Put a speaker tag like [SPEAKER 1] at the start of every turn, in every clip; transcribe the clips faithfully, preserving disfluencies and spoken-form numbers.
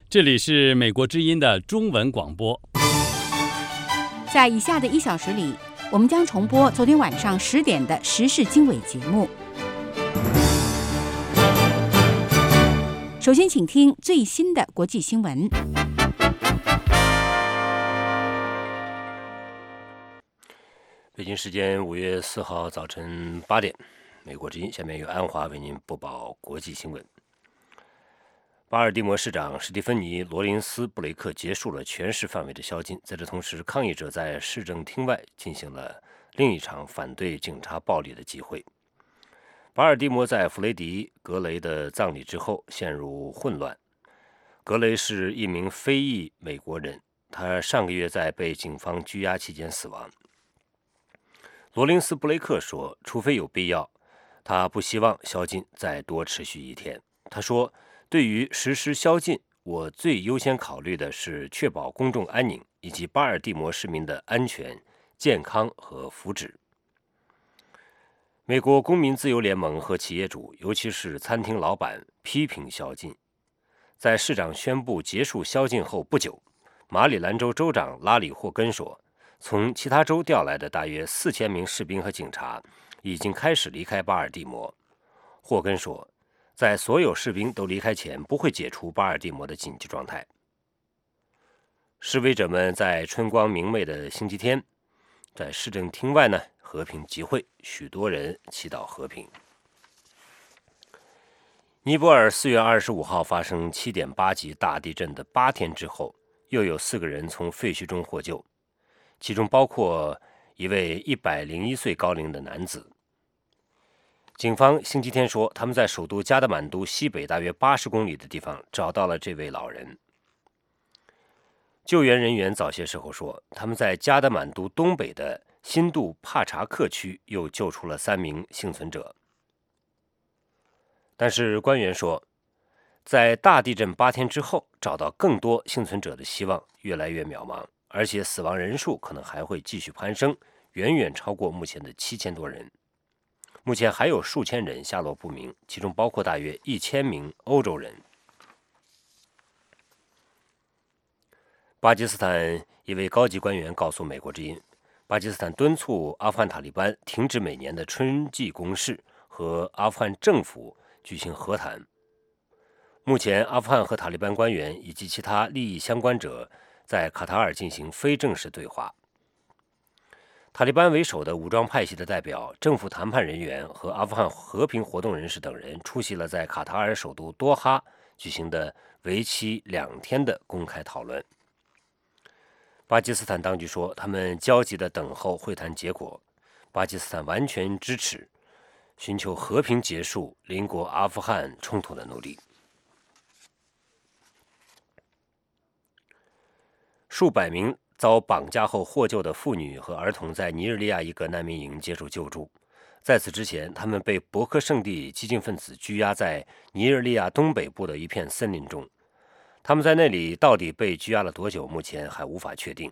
[SPEAKER 1] 这里是美国之音的中文广播。
[SPEAKER 2] 在以下的一小时里，我们将重播昨天晚上十点的时事经纬节目。首先，请听最新的国际新闻。
[SPEAKER 3] 北京时间五月四号早晨八点，美国之音下面由安华为您播报国际新闻。巴尔的摩市长史蒂芬妮·罗林斯·布雷克结束了全市范围的宵禁，在这同时，抗议者在市政厅外进行了另一场反对警察暴力的集会。巴尔的摩在弗雷迪·格雷的葬礼之后陷入混乱。格雷是一名非裔美国人，他上个月在被警方拘押期间死亡。罗林斯·布雷克说，除非有必要，他不希望宵禁再多持续一天。他说，对于实施宵禁，我最优先考虑的是确保公众安宁以及巴尔的摩市民的安全、健康和福祉。美国公民自由联盟和企业主，尤其是餐厅老板，批评宵禁。在市长宣布结束宵禁后不久，马里兰州州长拉里·霍根说，从其他州调来的大约四千名士兵和警察已经开始离开巴尔的摩。霍根说，在所有士兵都离开前，不会解除巴尔的摩的紧急状态。示威者们在春光明媚的星期天，在市政厅外呢和平集会，许多人祈祷和平。尼泊尔四月二十五号发生七点八级大地震的八天之后，又有四个人从废墟中获救，其中包括一位一百零一岁高龄的男子。警方星期天说，他们在首都加德满都西北大约八十公里的地方找到了这位老人。救援人员早些时候说，他们在加德满都东北的新杜帕查克区又救出了三名幸存者。但是官员说，在大地震八天之后找到更多幸存者的希望越来越渺茫，而且死亡人数可能还会继续攀升，远远超过目前的七千多人。目前还有数千人下落不明，其中包括大约一千名欧洲人。巴基斯坦一位高级官员告诉美国之音，巴基斯坦敦促阿富汗塔利班停止每年的春季攻势，和阿富汗政府举行和谈。目前，阿富汗和塔利班官员以及其他利益相关者在卡塔尔进行非正式对话。塔利班为首的武装派系的代表、政府谈判人员和阿富汗和平活动人士等人出席了在卡塔尔首都多哈举行的为期两天的公开讨论。巴基斯坦当局说，他们焦急地等候会谈结果。巴基斯坦完全支持寻求和平结束邻国阿富汗冲突的努力。数百名遭绑架后获救的妇女和儿童在尼日利亚一个难民营接受救助。在此之前，他们被博克圣地激进分子拘押在尼日利亚东北部的一片森林中。他们在那里到底被拘押了多久，目前还无法确定。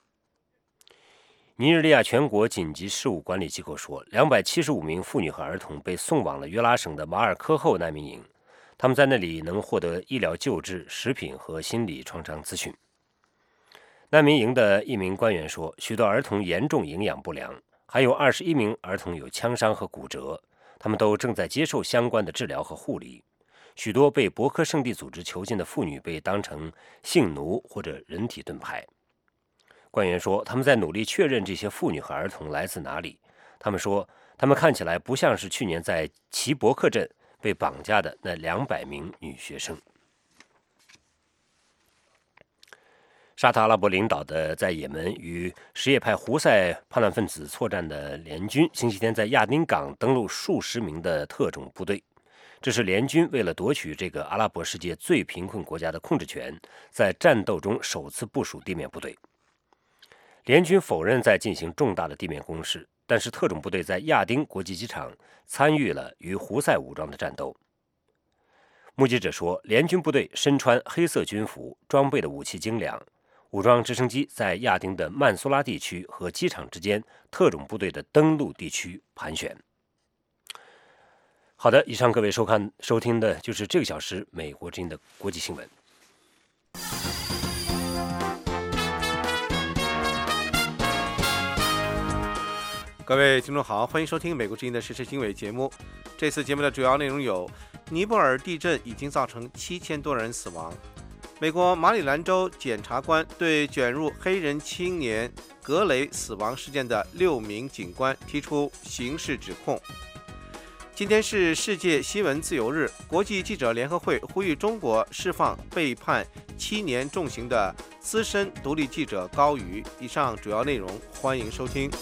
[SPEAKER 3] 尼日利亚全国紧急事务管理机构说，两百七十五名妇女和儿童被送往了约拉省的马尔科后难民营，他们在那里能获得医疗救治、食品和心理创伤咨询。难民营的一名官员说，许多儿童严重营养不良，还有二十一名儿童有枪伤和骨折，他们都正在接受相关的治疗和护理。许多被博克圣地组织囚禁的妇女被当成性奴或者人体盾牌。官员说，他们在努力确认这些妇女和儿童来自哪里。他们说，他们看起来不像是去年在齐伯克镇被绑架的那两百名女学生。沙特阿拉伯领导的在也门与什叶派胡塞叛乱分子作战的联军星期天在亚丁港登陆数十名的特种部队，这是联军为了夺取这个阿拉伯世界最贫困国家的控制权，在战斗中首次部署地面部队。联军否认在进行重大的地面攻势，但是特种部队在亚丁国际机场参与了与胡塞武装的战斗。目击者说，联军部队身穿黑色军服，装备的武器精良。武装直升机在亚丁的曼苏拉地区和机场之间特种部队的登陆地区盘旋。好的，以上各位收看收听的就是这个小时美国之音的国际新闻。
[SPEAKER 4] 各位听众好，欢迎收听美国之音的时事经纬节目。这次节目的主要内容有：尼泊尔地震已经造成七千多人死亡；美国马里兰州检察官对卷入黑人青年格雷死亡事件的六名警官提出刑事指控。今天是世界新闻自由日，国际记者联合会呼吁中国释放被判七年重刑的资深独立记者高瑜。以上主要内容，欢迎收听。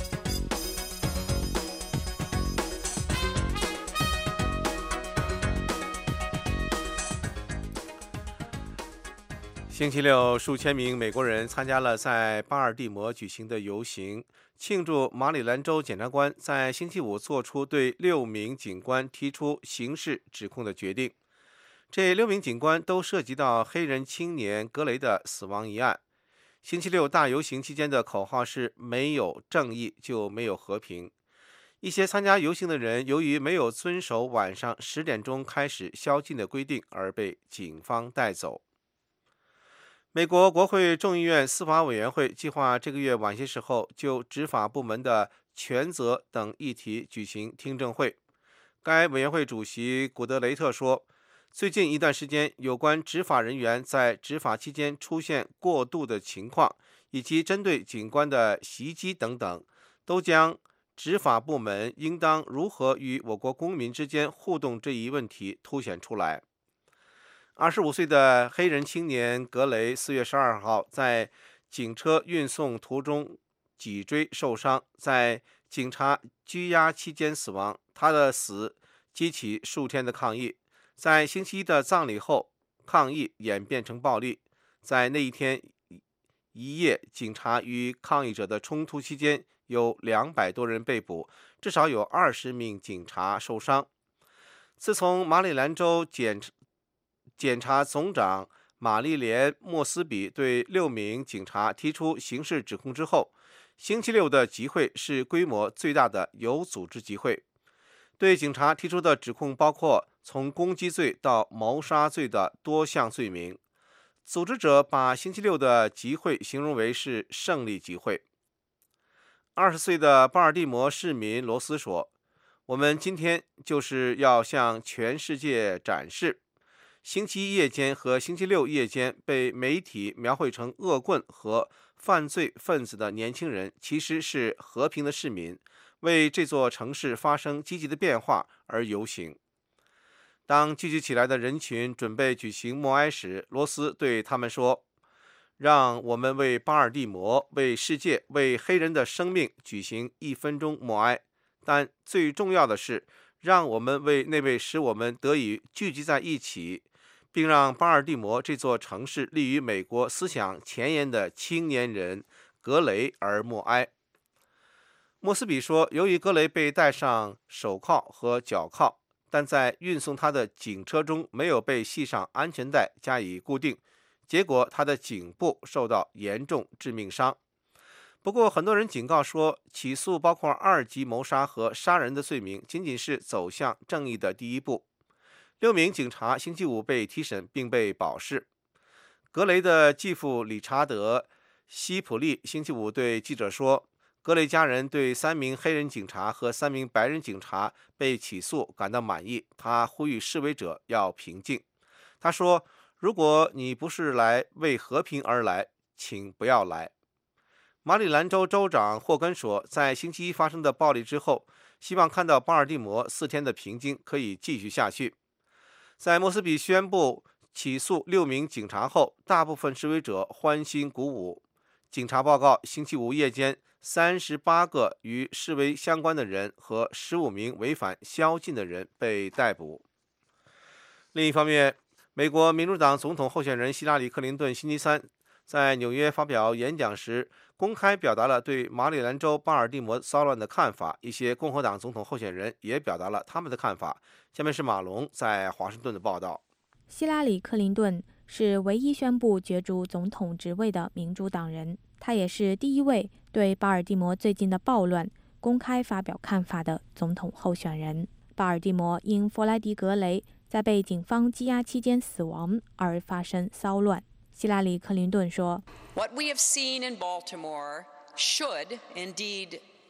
[SPEAKER 4] 星期六，数千名美国人参加了在巴尔的摩举行的游行，庆祝马里兰州检察官在星期五做出对六名警官提出刑事指控的决定。这六名警官都涉及到黑人青年格雷的死亡一案。星期六大游行期间的口号是"没有正义就没有和平"。一些参加游行的人由于没有遵守晚上十点钟开始宵禁的规定而被警方带走。美国国会众议院司法委员会计划这个月晚些时候就执法部门的权责等议题举行听证会。该委员会主席古德雷特说，最近一段时间有关执法人员在执法期间出现过度的情况，以及针对警官的袭击等等，都将执法部门应当如何与我国公民之间互动这一问题凸显出来。二十五岁的黑人青年格雷四月十二号在警车运送途中脊椎受伤，在警察拘押期间死亡。他的死激起数天的抗议，在星期一的葬礼后，抗议演变成暴力。在那一天一夜，警察与抗议者的冲突期间，有两百多人被捕，至少有二十名警察受伤。自从马里兰州检检察总长玛丽莲·莫斯比对六名警察提出刑事指控之后，星期六的集会是规模最大的有组织集会。对警察提出的指控包括从攻击罪到谋杀罪的多项罪名。组织者把星期六的集会形容为是胜利集会。二十岁的巴尔的摩市民罗斯说，我们今天就是要向全世界展示星期一夜间和星期六夜间被媒体描绘成恶棍和犯罪分子的年轻人，其实是和平的市民，为这座城市发生积极的变化而游行。当聚集起来的人群准备举行默哀时，罗斯对他们说，让我们为巴尔的摩、为世界、为黑人的生命举行一分钟默哀，但最重要的是，让我们为那位使我们得以聚集在一起，并让巴尔的摩这座城市立于美国思想前沿的青年人格雷而默哀。莫斯比说，由于格雷被戴上手铐和脚铐，但在运送他的警车中没有被系上安全带加以固定，结果他的颈部受到严重致命伤。不过很多人警告说，起诉包括二级谋杀和杀人的罪名仅仅是走向正义的第一步。六名警察星期五被提审并被保释。格雷的继父理查德·希普利星期五对记者说，格雷家人对三名黑人警察和三名白人警察被起诉感到满意。他呼吁示威者要平静。他说，如果你不是来为和平而来，请不要来。马里兰州州长霍根说，在星期一发生的暴力之后，希望看到巴尔的摩四天的平静可以继续下去。在莫斯比宣布起诉六名警察后，大部分示威者欢欣鼓舞。警察报告，星期五夜间，三十八个与示威相关的人和十五名违反宵禁的人被逮捕。另一方面，美国民主党总统候选人希拉里·克林顿星期三在纽约发表演讲时，公开表达了对马里兰州巴尔的摩骚乱的看法。一些共和党总统候选人也表达了他们的看法。下面是马龙在华盛顿的报道。
[SPEAKER 5] 希拉里·克林顿是唯一宣布角逐总统职位的民主党人，他也是第一位对巴尔的摩最近的暴乱公开发表看法的总统候选人。巴尔的摩因弗莱迪·格雷在被警方羁押期间死亡而发生骚乱。希拉里·克林顿说，
[SPEAKER 6] What we have seen in Baltimore should indeed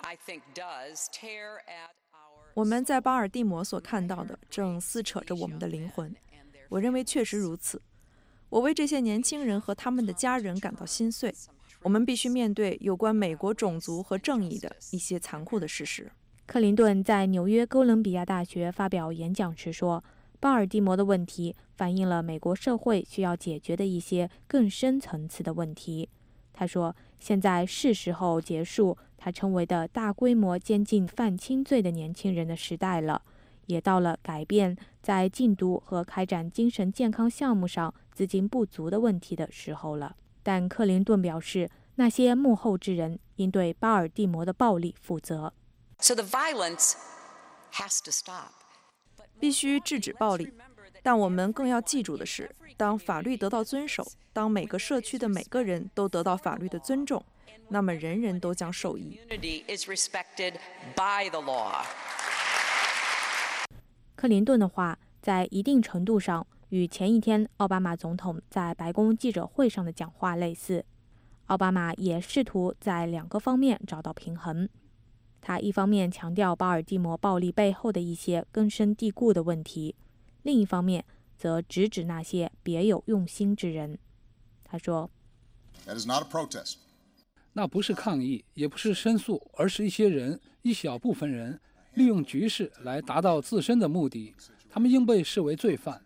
[SPEAKER 6] 我们在巴尔的摩所看到的正撕扯着我们的灵魂，我认为确实如此。我为这些年轻人和他们的家人感到心碎。我们必须面对有关美国种族和正义的一些残酷的事实。
[SPEAKER 5] 克林顿在纽约哥伦比亚大学发表演讲时说，巴尔的摩的问题反映了美国社会需要解决的一些更深层次的问题。他说，现在是时候结束他称为的大规模监禁犯轻罪的年轻人的时代了，也到了改变在禁毒和开展精神健康项目上资金不足的问题的时候了。但克林顿表示，那些幕后之人应对巴尔的摩的暴力负责。
[SPEAKER 7] So the violence has to stop.
[SPEAKER 6] 必须制止暴力，但我们更要记住的是，当法律得到遵守，当每个社区的每个人都得到法律的尊重，那么人人都将受益。
[SPEAKER 5] 克林顿的话在一定程度上与前一天奥巴马总统在白宫记者会上的讲话类似。奥巴马也试图在两个方面找到平衡。他一方面强调巴尔的摩暴力背后的一些根深蒂固的问题，另一方面则直指那些别有用心之人。他说，
[SPEAKER 8] That is not a protest.
[SPEAKER 9] 那不是抗议，也不是申诉，而是一些人，一小部分人利用局势来达到自身的目的，他们应被视为罪犯。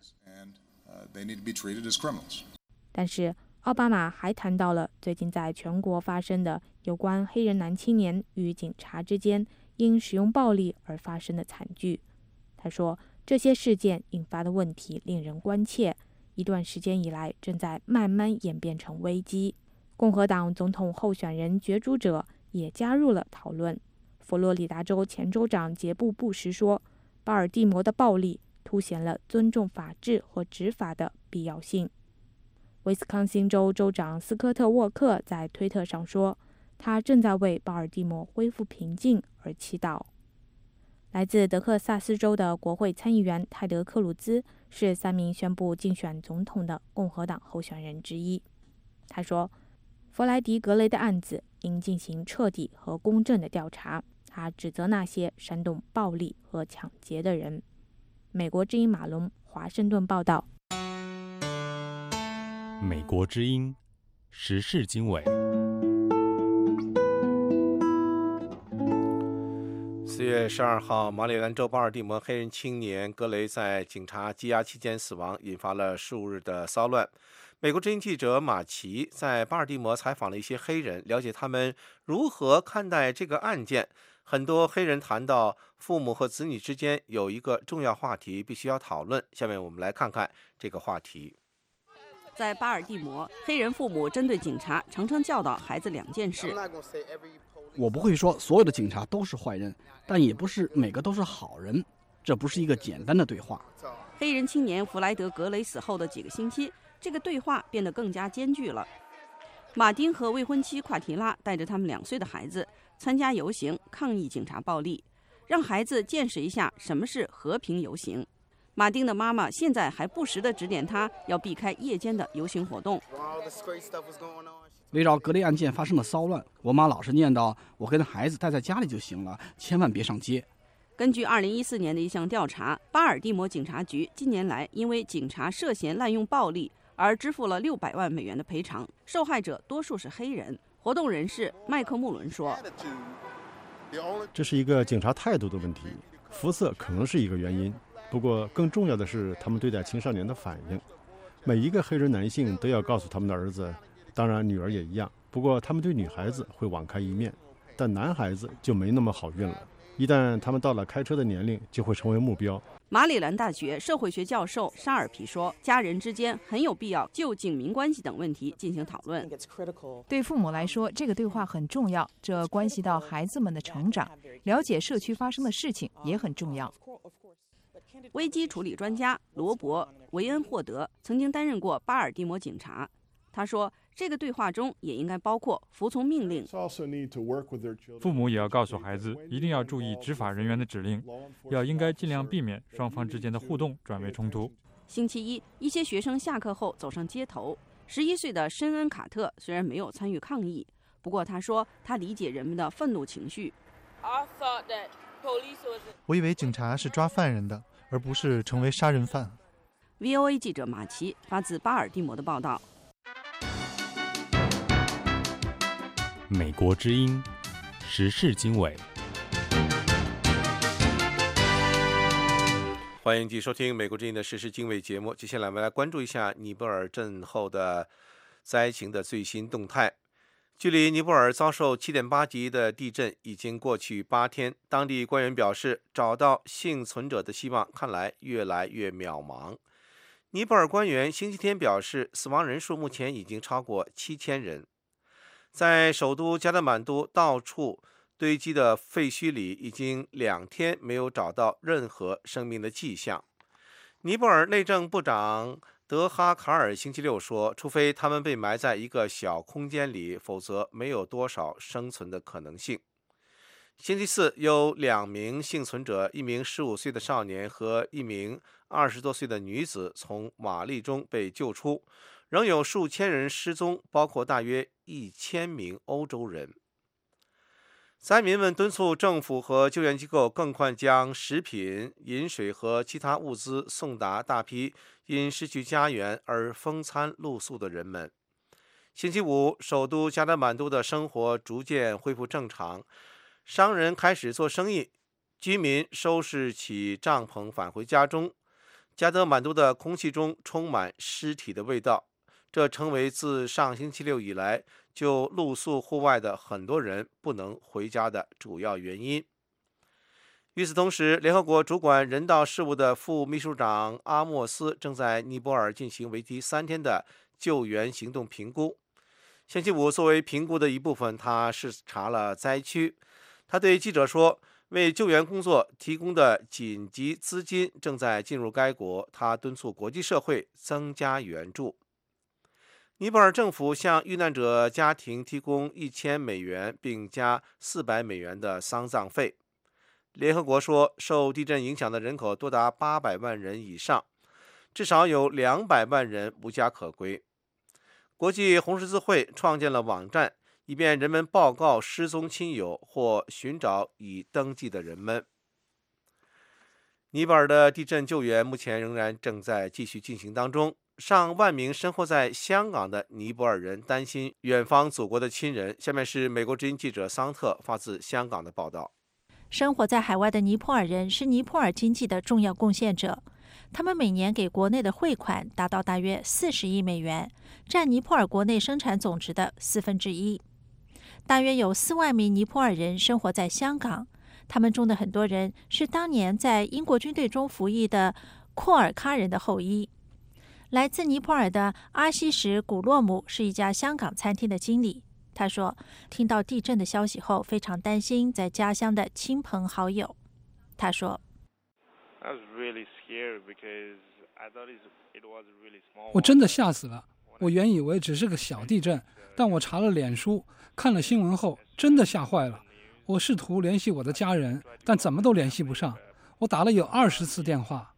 [SPEAKER 5] 但是奥巴马还谈到了最近在全国发生的有关黑人男青年与警察之间因使用暴力而发生的惨剧。他说，这些事件引发的问题令人关切，一段时间以来正在慢慢演变成危机。共和党总统候选人角逐者也加入了讨论。佛罗里达州前州长杰布·布什说，巴尔的摩的暴力凸显了尊重法治和执法的必要性。威斯康星州州长斯科特·沃克在推特上说，他正在为巴尔的摩恢复平静而祈祷。来自德克萨斯州的国会参议员泰德·克鲁兹是三名宣布竞选总统的共和党候选人之一。他说，弗莱迪·格雷的案子应进行彻底和公正的调查。他指责那些煽动暴力和抢劫的人。美国之音马龙华盛顿报道。
[SPEAKER 1] 美国之音时事经纬。
[SPEAKER 4] 四月十二号，马里兰州巴尔的摩黑人青年格雷在警察羁押期间死亡，引发了数日的骚乱。美国之音记者马奇在巴尔的摩采访了一些黑人，了解他们如何看待这个案件。很多黑人谈到父母和子女之间有一个重要话题必须要讨论。下面我们来看看这个话题。
[SPEAKER 10] 在巴尔的摩，黑人父母针对警察常常教导孩子两件事。
[SPEAKER 11] 我不会说所有的警察都是坏人，但也不是每个都是好人。这不是一个简单的对话。
[SPEAKER 10] 黑人青年弗莱德·格雷死后的几个星期，这个对话变得更加艰巨了。马丁和未婚妻夸提拉带着他们两岁的孩子参加游行，抗议警察暴力，让孩子见识一下什么是和平游行。马丁的妈妈现在还不时地指点他要避开夜间的游行活动。
[SPEAKER 11] 围绕格雷案件发生的骚乱，我妈老是念叨我跟孩子待在家里就行了，千万别上街。
[SPEAKER 10] 根据二零一四年的一项调查，巴尔的摩警察局近年来因为警察涉嫌滥用暴力而支付了六百万美元的赔偿，受害者多数是黑人。活动人士麦克穆伦说，
[SPEAKER 12] 这是一个警察态度的问题，肤色可能是一个原因，不过更重要的是他们对待青少年的反应。每一个黑人男性都要告诉他们的儿子，当然女儿也一样，不过他们对女孩子会网开一面，但男孩子就没那么好运了，一旦他们到了开车的年龄，就会成为目标。
[SPEAKER 10] 马里兰大学社会学教授沙尔皮说，家人之间很有必要就警民关系等问题进行讨论。
[SPEAKER 13] 对父母来说，这个对话很重要，这关系到孩子们的成长，了解社区发生的事情也很重要。
[SPEAKER 10] 危机处理专家罗伯·维恩霍德曾经担任过巴尔的摩警察。他说，这个对话中也应该包括服从命令。
[SPEAKER 14] 父母也要告诉孩子，一定要注意执法人员的指令，要应该尽量避免双方之间的互动转为冲突。
[SPEAKER 10] 星期一，一些学生下课后走上街头。十一岁的申恩·卡特虽然没有参与抗议，不过他说他理解人们的愤怒情绪。
[SPEAKER 15] 我以为警察是抓犯人的，而不是成为杀人犯。
[SPEAKER 10] V O A 记者马奇发自巴尔的摩的报道。
[SPEAKER 1] 美国之音时事经纬。
[SPEAKER 4] 欢迎继续收听美国之音的时事经纬节目。接下来我们来关注一下尼泊尔震后的灾情的最新动态。距离尼泊尔遭受 七点八 级的地震已经过去八天，当地官员表示，找到幸存者的希望看来越来越渺茫。尼泊尔官员星期天表示，死亡人数目前已经超过七千人。在首都加德满都到处堆积的废墟里，已经两天没有找到任何生命的迹象。尼泊尔内政部长德哈卡尔星期六说，除非他们被埋在一个小空间里，否则没有多少生存的可能性。星期四，有两名幸存者，一名十五岁的少年和一名二十多岁的女子从瓦砾中被救出，仍有数千人失踪，包括大约一千名欧洲人。灾民们敦促政府和救援机构更快将食品、饮水和其他物资送达大批因失去家园而风餐露宿的人们。星期五，首都加德满都的生活逐渐恢复正常，商人开始做生意，居民收拾起帐篷返回家中。加德满都的空气中充满尸体的味道，这成为自上星期六以来就露宿户外的很多人不能回家的主要原因。与此同时，联合国主管人道事务的副秘书长阿莫斯正在尼泊尔进行为期三天的救援行动评估。星期五，作为评估的一部分，他视察了灾区。他对记者说，为救援工作提供的紧急资金正在进入该国，他敦促国际社会增加援助。尼泊尔政府向遇难者家庭提供一千美元，并加四百美元的丧葬费。联合国说，受地震影响的人口多达八百万人以上，至少有两百万人无家可归。国际红十字会创建了网站，以便人们报告失踪亲友或寻找已登记的人们。尼泊尔的地震救援目前仍然正在继续进行当中。上万名生活在香港的尼泊尔人担心远方祖国的亲人。下面是美国之音记者桑特发自香港的报道。
[SPEAKER 16] 生活在海外的尼泊尔人是尼泊尔经济的重要贡献者，他们每年给国内的汇款达到大约四十亿美元，占尼泊尔国内生产总值的四分之一。大约有四万名尼泊尔人生活在香港，他们中的很多人是当年在英国军队中服役的库尔喀人的后裔。来自尼泊尔的阿西什·古洛姆是一家香港餐厅的经理。他说，听到地震的消息后，非常担心在家乡的亲朋好友。他说，
[SPEAKER 9] 我真的吓死了。我原以为只是个小地震，但我查了脸书，看了新闻后，真的吓坏了。我试图联系我的家人，但怎么都联系不上。我打了有二十次电话。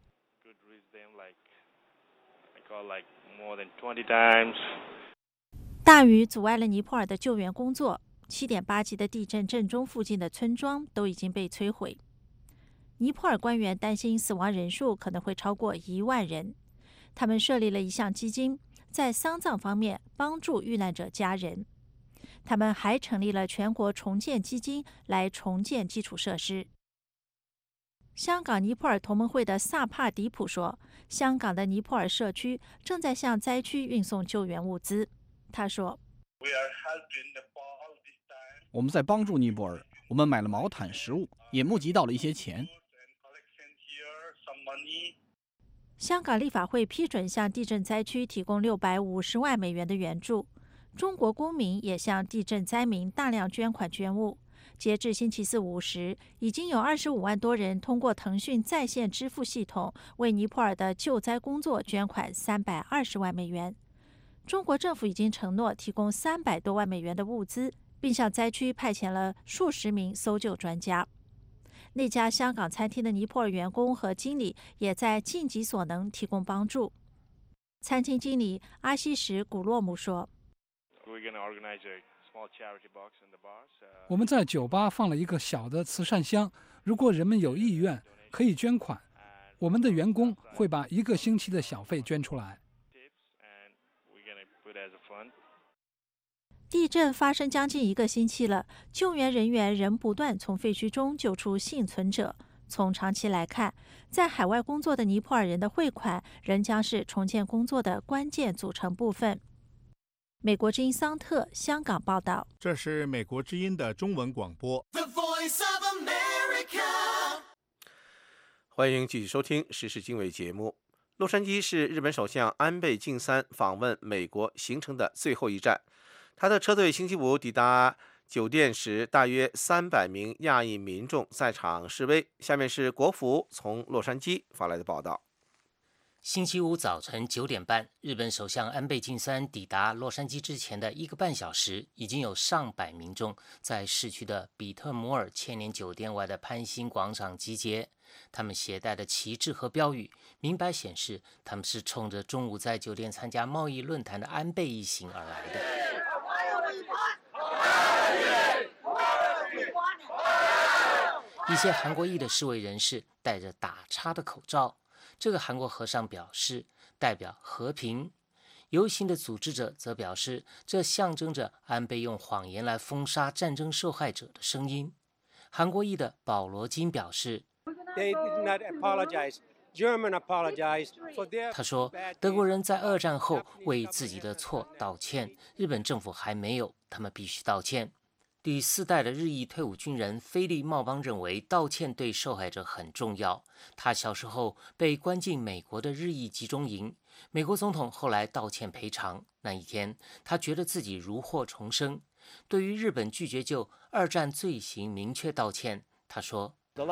[SPEAKER 16] 大雨阻碍了尼泊尔的救援工作， 七点八 级的地震震中附近的村庄都已经被摧毁。尼泊尔官员担心死亡人数可能会超过一万人，他们设立了一项基金，在丧葬方面帮助遇难者家人。他们还成立了全国重建基金来重建基础设施。香港尼泊尔同盟会的萨帕迪普说，香港的尼泊尔社区正在向灾区运送救援物资。他说，
[SPEAKER 11] 我们在帮助尼泊尔，我们买了毛毯、食物，也募集到了一些钱。
[SPEAKER 16] 香港立法会批准向地震灾区提供六百五十万美元的援助。中国公民也向地震灾民大量捐款捐物。截至星期四午时，已经有二十五万多人通过腾讯在线支付系统为尼泊尔的救灾工作捐款三百二十万美元。中国政府已经承诺提供三百多万美元的物资，并向灾区派遣了数十名搜救专家。那家香港餐厅的尼泊尔员工和经理也在尽己所能提供帮助。餐厅经理阿西什·古洛姆说，
[SPEAKER 9] 我们在酒吧放了一个小的慈善箱，如果人们有意愿，可以捐款。我们的员工会把一个星期的小费捐出来。
[SPEAKER 16] 地震发生将近一个星期了，救援人员仍不断从废墟中救出幸存者。从长期来看，在海外工作的尼泊尔人的汇款仍将是重建工作的关键组成部分。美国之音桑特香港报道。
[SPEAKER 17] 这是美国之音的中文广播。
[SPEAKER 4] 欢迎继续收听时事经纬节目。洛杉矶是日本首相安倍晋三访问美国行程的最后一站。他的车队星期五抵达酒店时，大约三百名亚裔民众在场示威。下面是国福从洛杉矶发来的报道。
[SPEAKER 18] 星期五早晨九点半，日本首相安倍晋三抵达洛杉矶之前的一个半小时，已经有上百民众在市区的比特摩尔千年酒店外的潘兴广场集结。他们携带的旗帜和标语，明白显示他们是冲着中午在酒店参加贸易论坛的安倍一行而来的。一些韩国裔的示威人士戴着打叉的口罩，这个韩国和尚表示代表和平。游行的组织者则表示，这象征着安倍用谎言来封杀战争受害者的声音。韩国裔的保罗金表示，他说，德国人在二战后为自己的错道歉，日本政府还没有，他们必须道歉。第四代的日裔退伍军人菲利茂邦认为，道歉对受害者很重要。他小时候被关进美国的日裔集中营，美国总统后来道歉赔偿。那一天，他觉得自己如获重生。对于日本拒绝就二战罪行明确道歉，他说：“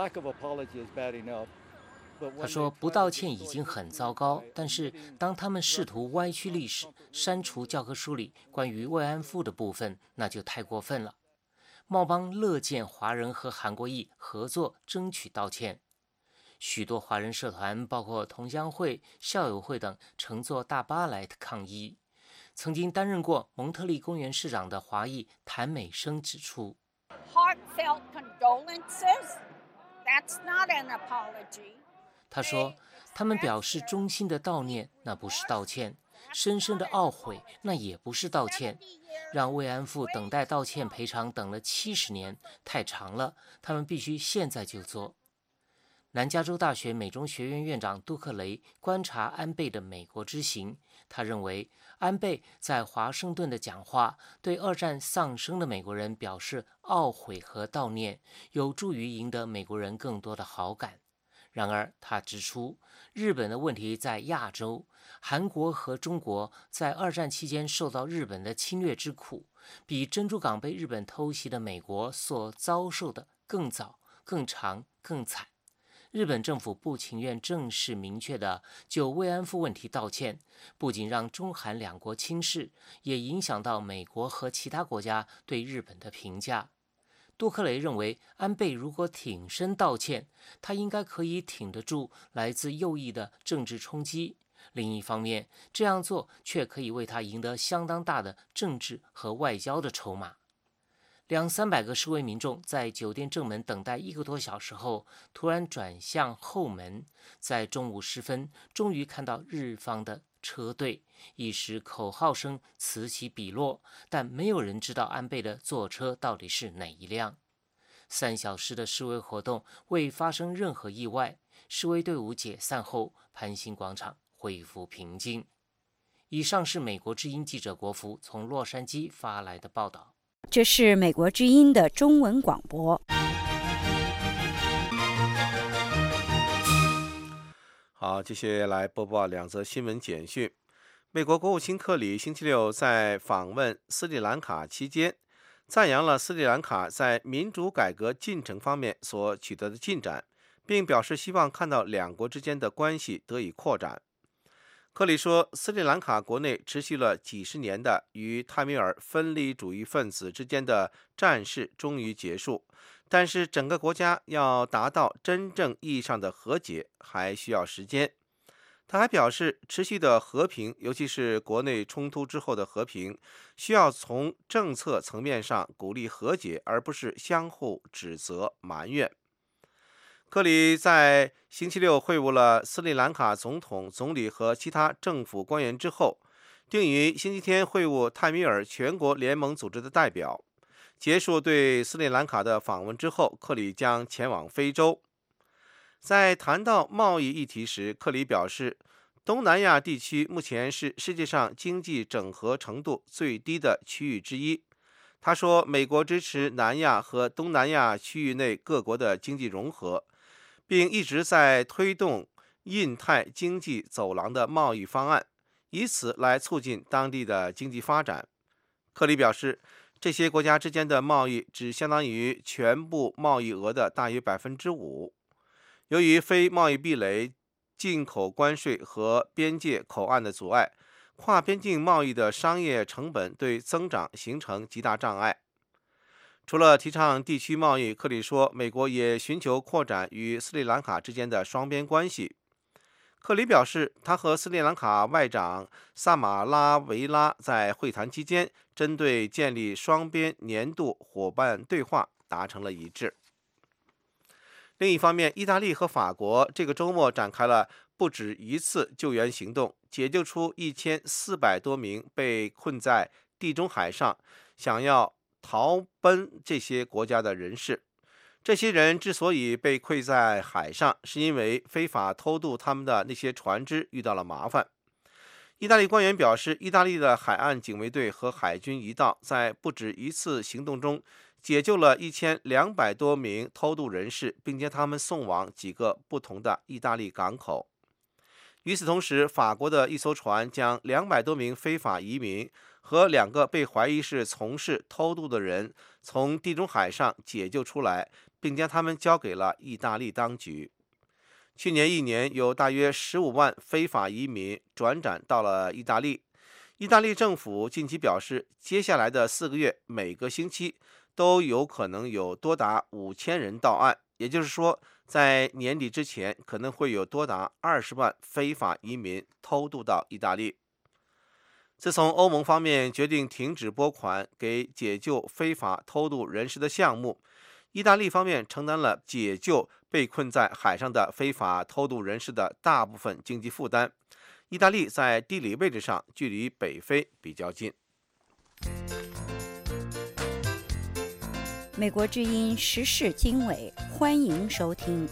[SPEAKER 18] 他说不道歉已经很糟糕，但是当他们试图歪曲历史，删除教科书里关于慰安妇的部分，那就太过分了。”茂邦乐见华人和韩国裔合作争取道歉。许多华人社团，包括同乡会、校友会等，乘坐大巴来抗议。曾经担任过蒙特利公园市长的华裔谭美生指出，
[SPEAKER 19] Heartfelt condolences? That's not an apology.
[SPEAKER 18] 他说，他们表示衷心的悼念，那不是道歉。深深的懊悔，那也不是道歉。让慰安妇等待道歉赔偿等了七十年，太长了，他们必须现在就做。南加州大学美中学院院长杜克雷观察安倍的美国之行，他认为安倍在华盛顿的讲话对二战丧生的美国人表示懊悔和悼念，有助于赢得美国人更多的好感。然而，他指出，日本的问题在亚洲，韩国和中国在二战期间受到日本的侵略之苦，比珍珠港被日本偷袭的美国所遭受的更早、更长、更惨。日本政府不情愿正式明确的就慰安妇问题道歉，不仅让中韩两国轻视，也影响到美国和其他国家对日本的评价。杜克雷认为，安倍如果挺身道歉，他应该可以挺得住来自右翼的政治冲击。另一方面，这样做却可以为他赢得相当大的政治和外交的筹码。两三百个示威民众在酒店正门等待一个多小时后，突然转向后门，在中午时分，终于看到日方的车队，一时口号声此起彼落，但没有人知道安倍的坐车到底是哪一辆。三小时的示威活动未发生任何意外，示威队伍解散后，潘兴广场恢复平静。以上是美国之音记者国福从洛杉矶发来的报道。
[SPEAKER 2] 这是美国之音的中文广播。
[SPEAKER 4] 好，接下来播报两则新闻简讯。美国国务卿克里星期六在访问斯里兰卡期间，赞扬了斯里兰卡在民主改革进程方面所取得的进展，并表示希望看到两国之间的关系得以扩展。克里说，斯里兰卡国内持续了几十年的与泰米尔分离主义分子之间的战事终于结束，但是整个国家要达到真正意义上的和解还需要时间。 他还表示，持续的和平，尤其是国内冲突之后的和平，需要从政策层面上鼓励和解，而不是相互指责、埋怨。克里在星期六会晤了斯里兰卡总统、总理和其他政府官员之后，定于星期天会晤泰米尔全国联盟组织的代表。结束对斯里兰卡的访问之后，克里将前往非洲。在谈到贸易议题时，克里表示，东南亚地区目前是世界上经济整合程度最低的区域之一。他说，美国支持南亚和东南亚区域内各国的经济融合，并一直在推动印太经济走廊的贸易方案，以此来促进当地的经济发展。克里表示，这些国家之间的贸易只相当于全部贸易额的大约百分之五。由于非贸易壁垒、进口关税和边界口岸的阻碍，跨边境贸易的商业成本对增长形成极大障碍。除了提倡地区贸易，克里说，美国也寻求扩展与斯里兰卡之间的双边关系。克里表示，他和斯里兰卡外长萨马拉维拉在会谈期间，针对建立双边年度伙伴对话达成了一致。另一方面，意大利和法国这个周末展开了不止一次救援行动，解救出一千四百多名被困在地中海上想要逃奔这些国家的人士。这些人之所以被困在海上，是因为非法偷渡他们的那些船只遇到了麻烦。意大利官员表示，意大利的海岸警卫队和海军一道在不止一次行动中解救了一千两百多名偷渡人士，并将他们送往几个不同的意大利港口。与此同时，法国的一艘船将两百多名非法移民和两个被怀疑是从事偷渡的人从地中海上解救出来，并将他们交给了意大利当局。去年一年，有大约十五万非法移民转转到了意大利。意大利政府近期表示，接下来的四个月，每个星期都有可能有多达五千人到岸，也就是说，在年底之前，可能会有多达二十万非法移民偷渡到意大利。自从欧盟方面决定停止拨款给解救非法偷渡人士的项目，意大利方面承担了解救被困在海上的非法偷渡人士的大部分经济负担。意大利在地理位置上距离北非比较近。
[SPEAKER 2] 美国之音时事经纬，欢迎收听。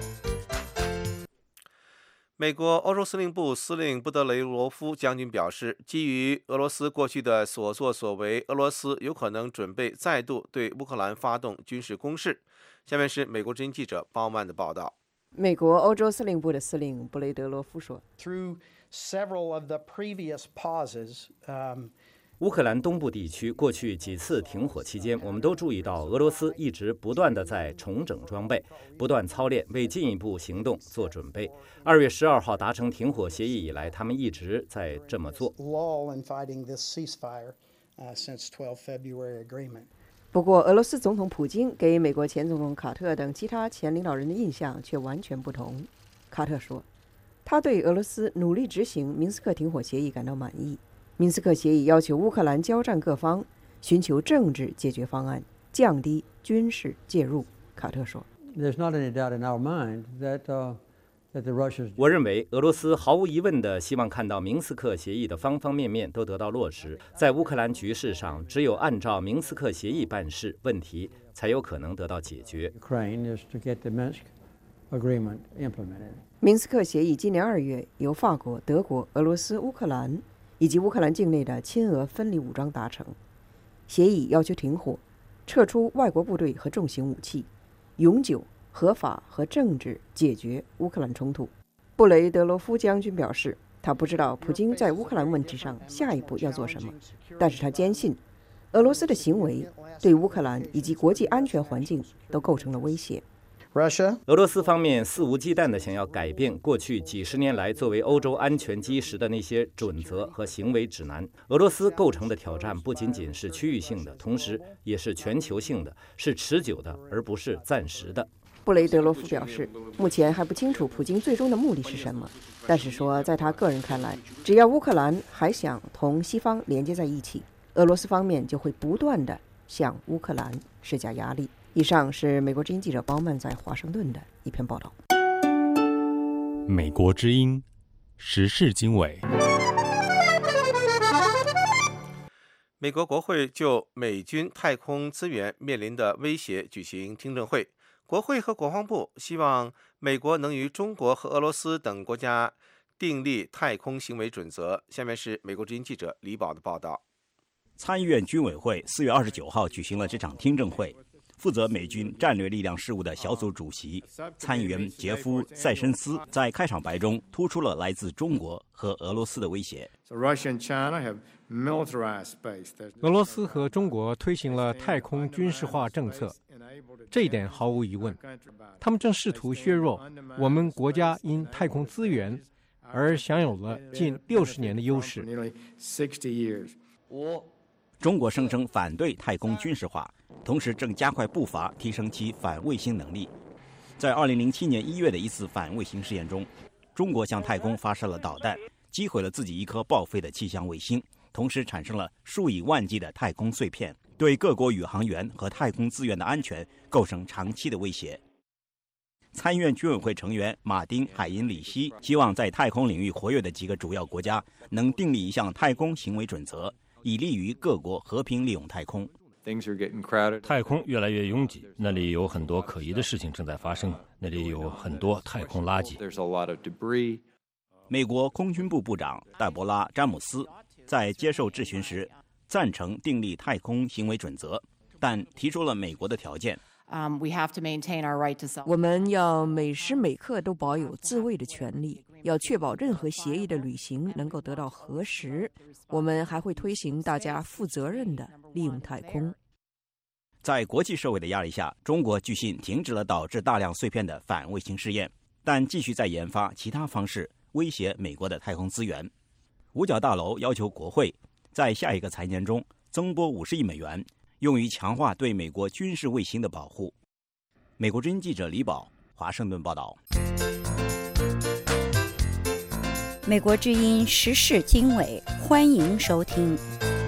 [SPEAKER 4] 美国欧洲司令部司令布德雷罗夫将军表示，基于俄罗斯过去的所作所为，俄罗斯有可能准备再度对乌克兰发动军事攻势。下面是美国之音记者鲍曼的报道。
[SPEAKER 20] 美国欧洲司令部的司令布雷德罗夫说
[SPEAKER 21] Through several of the previous pauses, um,
[SPEAKER 22] 乌克兰东部地区过去几次停火期间，我们都注意到俄罗斯一直不断地在重整装备，不断操练，为进一步行动做准备。二月十二号达成停火协议以来，他们一直在这么做。
[SPEAKER 20] 不过，俄罗斯总统普京给美国前总统卡特等其他前领导人的印象却完全不同。卡特说，他对俄罗斯努力执行明斯克停火协议感到满意。明斯克协议要求乌克兰交战各方寻求政治解决方案，降低军事介入。卡特说
[SPEAKER 23] There's not any doubt in our mind that, uh, that the Russians...
[SPEAKER 22] 我认为俄罗斯毫无疑问地希望看到明斯克协议的方方面面都得到落实。在乌克兰局势上，只有按照明斯克协议办事，问题才有可能得到解决。
[SPEAKER 23] Ukraine is to get the Minsk agreement implemented.
[SPEAKER 20] 明斯克协议今年二月由法国、德国、俄罗斯、乌克兰以及乌克兰境内的亲俄分离武装达成。协议要求停火，撤出外国部队和重型武器，永久、合法和政治解决乌克兰冲突。布雷德罗夫将军表示，他不知道普京在乌克兰问题上下一步要做什么，但是他坚信，俄罗斯的行为对乌克兰以及国际安全环境都构成了威胁。
[SPEAKER 22] 俄罗斯方面肆无忌惮地想要改变过去几十年来作为欧洲安全基石的那些准则和行为指南。俄罗斯构成的挑战不仅仅是区域性的，同时也是全球性的，是持久的，而不是暂时的。
[SPEAKER 20] 布雷德罗夫表示，目前还不清楚普京最终的目的是什么，但是说在他个人看来，只要乌克兰还想同西方连接在一起，俄罗斯方面就会不断地向乌克兰施加压力。以上是美国之音记者包曼在华盛顿的一篇报道。
[SPEAKER 1] 美国之音时事经纬。
[SPEAKER 4] 美国国会就美军太空资源面临的威胁举行听证会。国会和国防部希望美国能与中国和俄罗斯等国家订立太空行为准则。下面是美国之音记者李宝的报道。
[SPEAKER 3] 参议院军委会四月二十九号举行了这场听证会。负责美军战略力量事务的小组主席参议员杰夫·塞申斯在开场白中突出了来自中国和俄罗斯的威胁。
[SPEAKER 6] 俄罗斯和中国推行了太空军事化政策，这一点毫无疑问。他们正试图削弱我们国家因太空资源而享有了近六十年的优势。
[SPEAKER 3] 中国声称反对太空军事化，同时正加快步伐提升其反卫星能力。在二零零七年一月的一次反卫星试验中，中国向太空发射了导弹，击毁了自己一颗报废的气象卫星，同时产生了数以万计的太空碎片，对各国宇航员和太空资源的安全构成长期的威胁。参议院军委会成员马丁·海因里希希望在太空领域活跃的几个主要国家能订立一项太空行为准则，以利于各国和平利用太空。
[SPEAKER 7] 太空越来越拥挤，那里有很多可疑的事情正在发生，那里有很多太空垃圾。
[SPEAKER 3] 美国空军部部长黛博拉·詹姆斯在接受质询时赞成订立太空行为准则，但提出了美国的条件。
[SPEAKER 24] 我们要每时每刻都保有自卫的权利，要确保任何协议的履行能够得到核实。我们还会推行大家负责任的利用太空。
[SPEAKER 3] 在国际社会的压力下，中国据信停止了导致大量碎片的反卫星试验，但继续在研发其他方式威胁美国的太空资源。五角大楼要求国会在下一个财年中增拨五十亿美元，用于强化对美国军事卫星的保护。美国之音记者李宝，华盛顿报道。
[SPEAKER 2] 美国之音时事经纬，欢迎收听。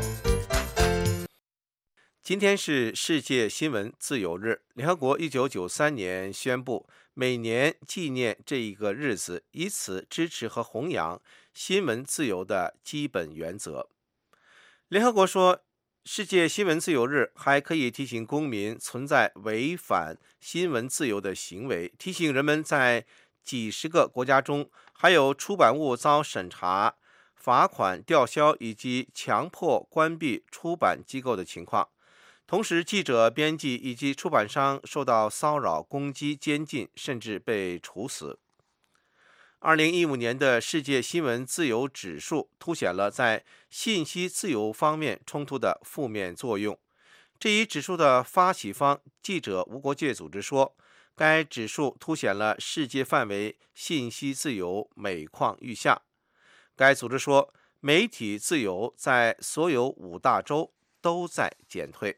[SPEAKER 4] 今天是世界新闻自由日，联合国一九九三年宣布每年纪念这一个日子，以此支持和弘扬新闻自由的基本原则。联合国说，世界新闻自由日还可以提醒公民存在违反新闻自由的行为，提醒人们在几十个国家中还有出版物遭审查、罚款、吊销以及强迫关闭出版机构的情况。同时，记者、编辑以及出版商受到骚扰、攻击、监禁，甚至被处死。二零一五年的世界新闻自由指数凸显了在信息自由方面冲突的负面作用。这一指数的发起方记者无国界组织说，该指数凸显了世界范围信息自由每况愈下。该组织说，媒体自由在所有五大洲都在减退。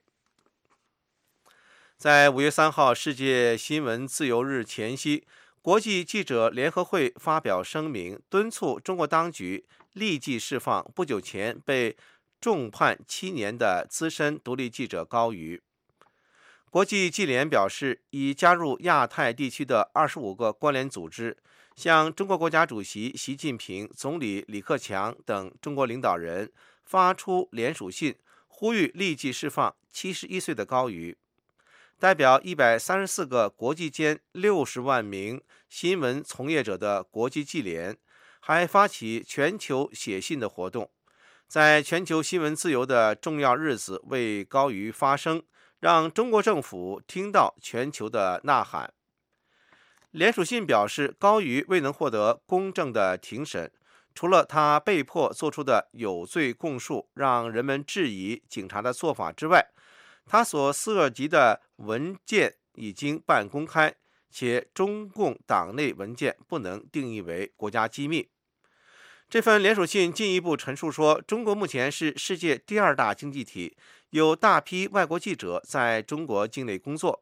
[SPEAKER 4] 在五月三号世界新闻自由日前夕，国际记者联合会发表声明，敦促中国当局立即释放不久前被重判七年的资深独立记者高瑜。国际记联表示，已加入亚太地区的二十五个关联组织，向中国国家主席习近平、总理李克强等中国领导人发出联署信，呼吁立即释放七十一岁的高瑜。代表一百三十四个国际间六十万名新闻从业者的国际记联还发起全球写信的活动，在全球新闻自由的重要日子为高瑜发声，让中国政府听到全球的呐喊。联署信表示，高瑜未能获得公正的庭审，除了他被迫做出的有罪供述让人们质疑警察的做法之外，他所涉及的文件已经半公开，且中共党内文件不能定义为国家机密。这份联署信进一步陈述说，中国目前是世界第二大经济体，有大批外国记者在中国境内工作。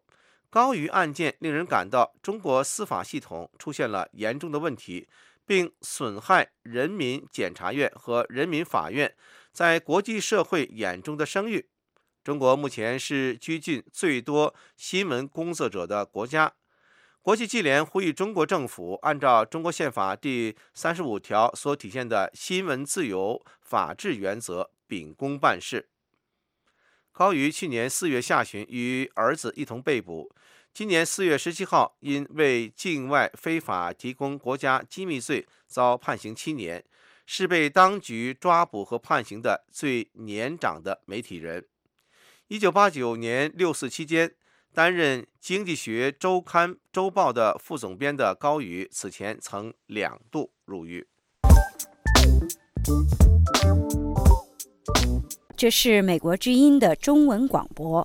[SPEAKER 4] 高瑜案件令人感到中国司法系统出现了严重的问题，并损害人民检察院和人民法院在国际社会眼中的声誉。中国目前是拘禁最多新闻工作者的国家。国际记联呼吁中国政府按照中国宪法第三十五条所体现的新闻自由、法治原则秉公办事。高瑜去年四月下旬与儿子一同被捕，今年四月十七号因为境外非法提供国家机密罪遭判刑七年，是被当局抓捕和判刑的最年长的媒体人。一九八九年六四期间，担任《经济学周刊》周报的副总编的高瑜，此前曾两度入狱。
[SPEAKER 5] 这是美国之音的中文广播。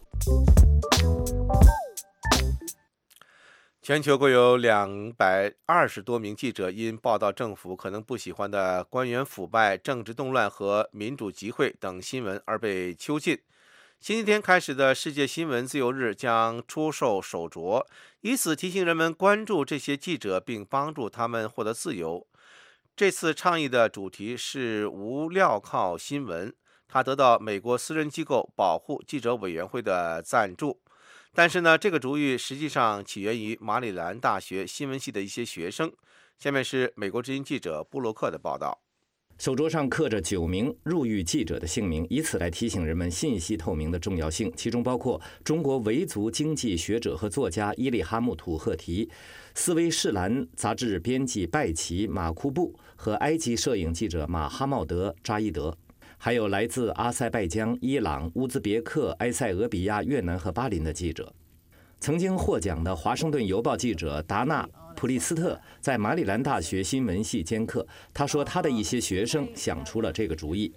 [SPEAKER 4] 全球共有两百二十多名记者因报道政府可能不喜欢的官员腐败、政治动乱和民主集会等新闻而被囚禁。星期天开始的世界新闻自由日将出售手镯，以此提醒人们关注这些记者，并帮助他们获得自由。这次倡议的主题是无镣铐新闻，它得到美国私人机构保护记者委员会的赞助。但是呢，这个主意实际上起源于马里兰大学新闻系的一些学生。下面是美国之音记者布洛克的报道。
[SPEAKER 22] 手镯上刻着九名入狱记者的姓名，以此来提醒人们信息透明的重要性，其中包括中国维族经济学者和作家伊利哈木·土赫提、斯威士兰杂志编辑拜奇·马库布和埃及摄影记者马哈茂德·扎伊德，还有来自阿塞拜疆、伊朗、乌兹别克、埃塞俄比亚、越南和巴林的记者。曾经获奖的华盛顿邮报记者达纳·普利斯特在马里兰大学新闻系兼课，他说他的一些学生想出了这个主意。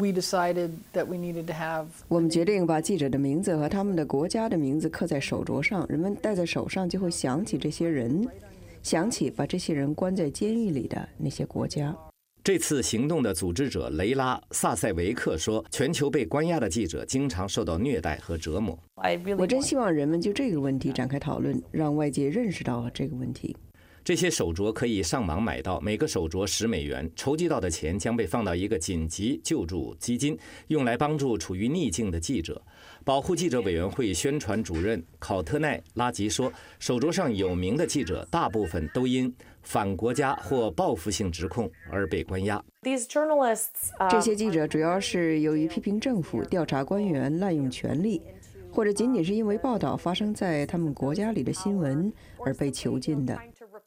[SPEAKER 20] 我们决定把记者的名字和他们的国家的名字刻在手镯上，人们戴在手上就会想起这些人，想起把这些人关在监狱里的那些国家。
[SPEAKER 22] 这次行动的组织者雷拉·萨塞维克说，全球被关押的记者经常受到虐待和折磨。
[SPEAKER 20] 我真希望人们就这个问题展开讨论，让外界认识到这个问题。
[SPEAKER 22] 这些手镯可以上网买到，每个手镯十美元。筹集到的钱将被放到一个紧急救助基金，用来帮助处于逆境的记者。保护记者委员会宣传主任考特奈拉吉说，手镯上有名的记者大部分都因反国家或报复性指控而被关押。
[SPEAKER 20] 这些记者主要是由于批评政府、调查官员滥用权力，或者仅仅是因为报道发生在他们国家里的新闻而被囚禁的。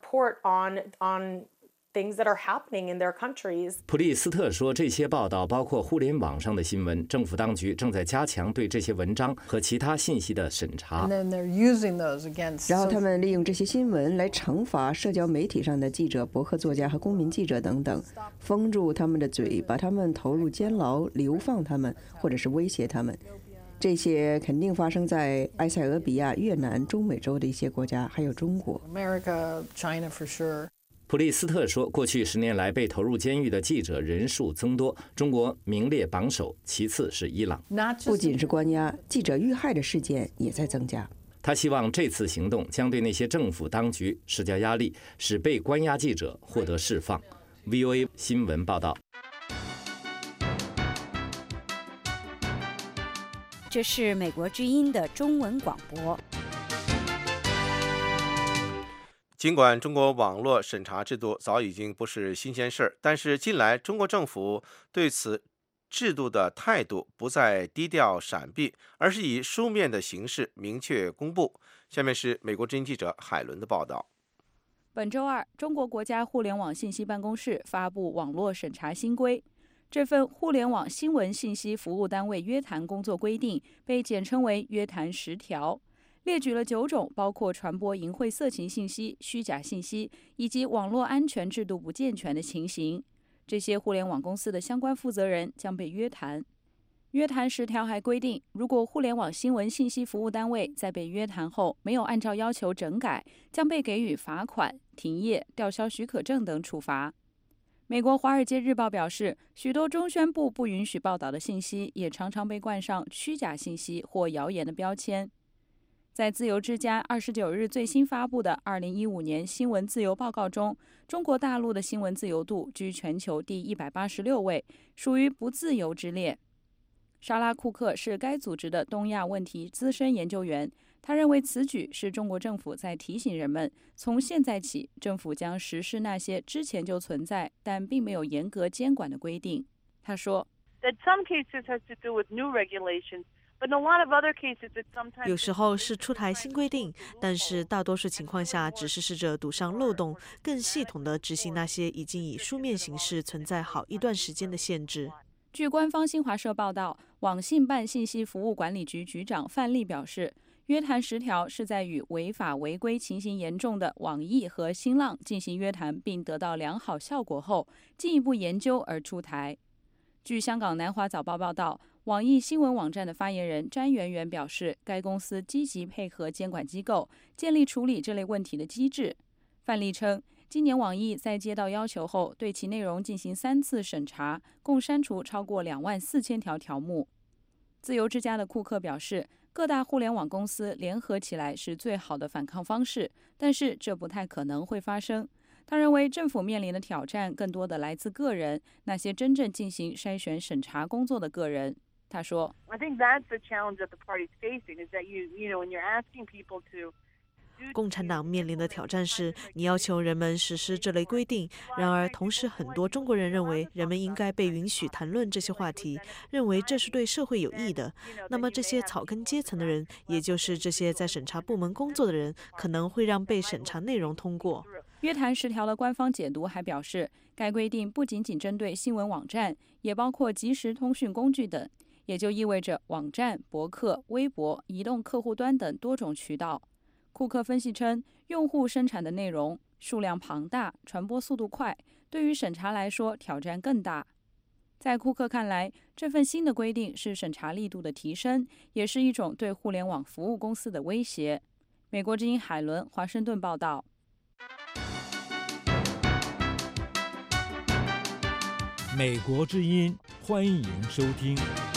[SPEAKER 22] 普利斯特说，这些报道包括互联网上的新闻，政府当局正在加强对这些文章和其他信息的审查。
[SPEAKER 20] 然后他们利用这些新闻来惩罚社交媒体上的记者、博客作家和公民记者等等，封住他们的嘴，把他们投入监牢，流放他们，或者是威胁他们。这些肯定发生在埃塞俄比亚、越南、中美洲的一些国家，还有中国。
[SPEAKER 22] 普利斯特说，过去十年来被投入监狱的记者人数增多，中国名列榜首，其次是伊朗。
[SPEAKER 20] 不仅是关押，记者遇害的事件也在增加。
[SPEAKER 22] 他希望这次行动将对那些政府当局施加压力，使被关押记者获得释放。V O A 新闻报道。
[SPEAKER 5] 这是美国之音的中文广播。
[SPEAKER 4] 尽管中国网络审查制度早已经不是新鲜事儿，但是近来中国政府对此制度的态度不再低调闪避，而是以书面的形式明确公布。下面是美国之音记者海伦的报道。
[SPEAKER 8] 本周二，中国国家互联网信息办公室发布网络审查新规。这份互联网新闻信息服务单位约谈工作规定被简称为约谈十条，列举了九种包括传播淫秽色情信息、虚假信息以及网络安全制度不健全的情形。这些互联网公司的相关负责人将被约谈。约谈十条还规定，如果互联网新闻信息服务单位在被约谈后没有按照要求整改，将被给予罚款、停业、吊销许可证等处罚。美国《华尔街日报》表示，许多中宣部不允许报道的信息也常常被冠上虚假信息或谣言的标签。 在自由之家二十九日最新发布的二零一五年新闻自由报告中，中国大陆的新闻自由度居全球第一百八十六位，属于不自由之列。莎拉·库克是该组织的东亚问题资深研究员，他认为此举是中国政府在提醒人们，从现在起，政府将实施那些之前就存在但并没有严格监管的规定。他说，
[SPEAKER 12] 有时候是出台新规定，但是大多数情况下只是试着堵上漏洞，更系统地执行那些已经以书面形式存在好一段时间的限制。
[SPEAKER 8] 据官方新华社报道，网信办信息服务管理局局长范丽表示，约谈十条是在与违法违规情形严重的网易和新浪进行约谈，并得到良好效果后，进一步研究而出台。据香港南华早报报道，网易新闻网站的发言人詹元元表示，该公司积极配合监管机构，建立处理这类问题的机制。范丽称，今年网易在接到要求后，对其内容进行三次审查，共删除超过两万四千条条目。自由之家的库克表示，各大互联网公司联合起来是最好的反抗方式，但是这不太可能会发生。他认为政府面临的挑战更多的来自个人，那些真正进行筛选审查工作的个人。他说
[SPEAKER 13] I think that's the challenge that the party's facing is that you, you know, when you're asking people to
[SPEAKER 12] 共产党面临的挑战是，你要求人们实施这类规定，然而同时很多中国人认为人们应该被允许谈论这些话题，认为这是对社会有益的。那么这些草根阶层的人，也就是这些在审查部门工作的人，可能会让被审查内容通过。
[SPEAKER 8] 约谈十条的官方解读还表示，该规定不仅仅针对新闻网站，也包括即时通讯工具等，也就意味着网站、博客、微博、移动客户端等多种渠道。库克分析称，用户生产的内容数量庞大，传播速度快，对于审查来说挑战更大。在库克看来，这份新的规定是审查力度的提升，也是一种对互联网服务公司的威胁。美国之音海伦华盛顿报道。
[SPEAKER 14] 美国之音，欢迎收听。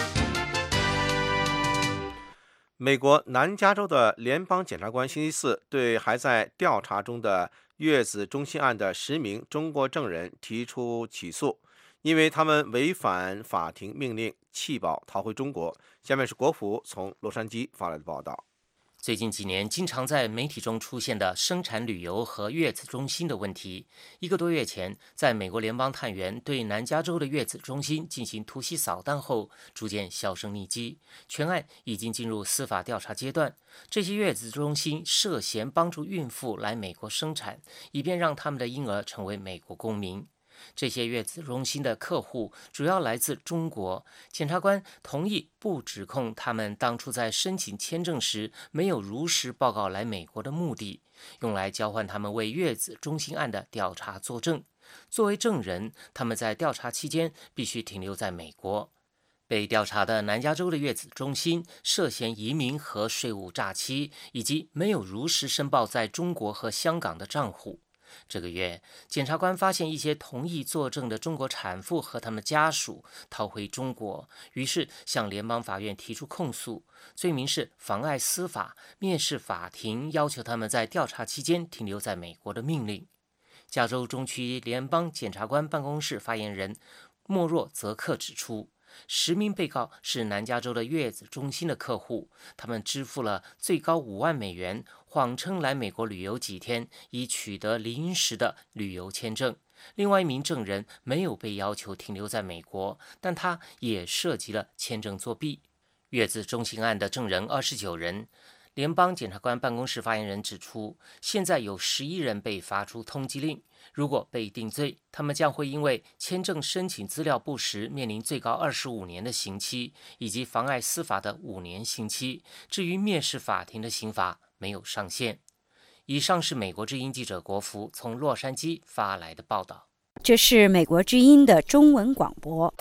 [SPEAKER 4] 美国南加州的联邦检察官星期四对还在调查中的月子中心案的十名中国证人提出起诉，因为他们违反法庭命令弃保逃回中国。下面是国府从洛杉矶发来的报道。
[SPEAKER 18] 最近几年经常在媒体中出现的生产旅游和月子中心的问题，一个多月前，在美国联邦探员对南加州的月子中心进行突袭扫荡后，逐渐销声匿迹。全案已经进入司法调查阶段。这些月子中心涉嫌帮助孕妇来美国生产，以便让他们的婴儿成为美国公民。这些月子中心的客户主要来自中国，检察官同意不指控他们当初在申请签证时没有如实报告来美国的目的，用来交换他们为月子中心案的调查作证。作为证人，他们在调查期间必须停留在美国。被调查的南加州的月子中心涉嫌移民和税务诈欺，以及没有如实申报在中国和香港的账户。这个月，检察官发现一些同意作证的中国产妇和他们家属逃回中国，于是向联邦法院提出控诉，罪名是妨碍司法，蔑视法庭要求他们在调查期间停留在美国的命令。加州中区联邦检察官办公室发言人莫若泽克指出，十名被告是南加州的月子中心的客户，他们支付了最高五万美元，谎称来美国旅游几天，以取得临时的旅游签证。另外一名证人没有被要求停留在美国，但他也涉及了签证作弊。月子中心案的证人二十九人。联邦检察官办公室发言人指出，现在有十一人被发出通缉令，如果被定罪，他们将会因为签证申请资料不实面临最高二十五年的刑期，以及妨碍司法的五年刑期。至于蔑视法庭的刑罚，没有上限。以上是美国之音记者国福从洛杉矶发来的报道。
[SPEAKER 5] 这是美国之音的中文广播。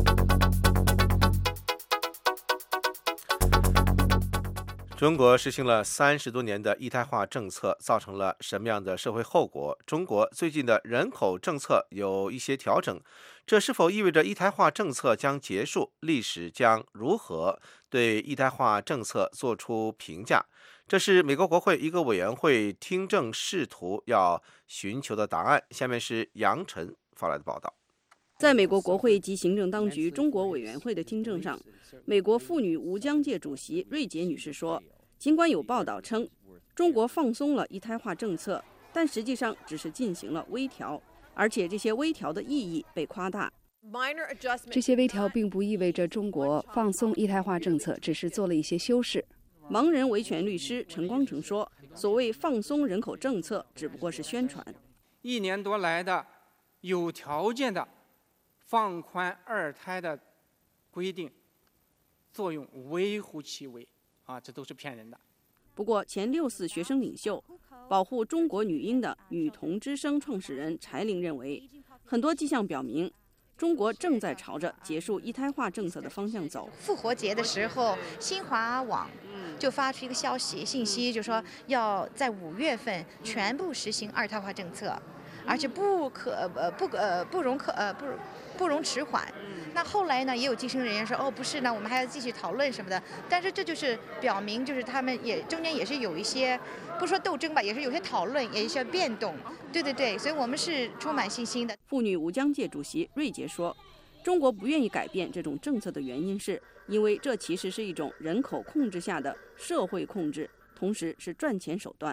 [SPEAKER 4] 中国实行了三十多年的一胎化政策，造成了什么样的社会后果？中国最近的人口政策有一些调整，这是否意味着一胎化政策将结束？历史将如何对一胎化政策做出评价？ 这是美国国会一个委员会听证试图要寻求的答案。下面是杨晨发来的报道。
[SPEAKER 9] 在美国国会及行政当局中国委员会的听证上，美国妇女无疆界主席瑞杰女士说，尽管有报道称中国放松了一胎化政策，但实际上只是进行了微调，而且这些微调的意义被夸大。
[SPEAKER 10] 这些微调并不意味着中国放松一胎化政策，只是做了一些修饰。
[SPEAKER 9] 盲人维权律师陈光诚说，所谓放松人口政策只不过是宣传。
[SPEAKER 11] 一年多来的有条件的放宽二胎的规定，作用微乎其微啊，这都是骗人的。
[SPEAKER 9] 不过，前六四学生领袖、保护中国女婴的女童之声创始人柴玲认为，很多迹象表明，中国正在朝着结束一胎化政策的方向走。
[SPEAKER 15] 复活节的时候，新华网就发出一个消息信息，就说要在五月份全部实行二胎化政策，而且不可呃不呃不容可呃不不容迟缓。那后来呢，也有计生人员说，哦，不是呢，我们还要继续讨论什么的。但是这就是表明，就是他们也中间也是有一些，不说斗争吧，也是有些讨论，也是要变动。对对对，所以我们是充满信心的。
[SPEAKER 9] 妇女无疆界主席瑞杰说，中国不愿意改变这种政策的原因是，因为这其实是一种人口控制下的社会控制。同时是赚钱手段。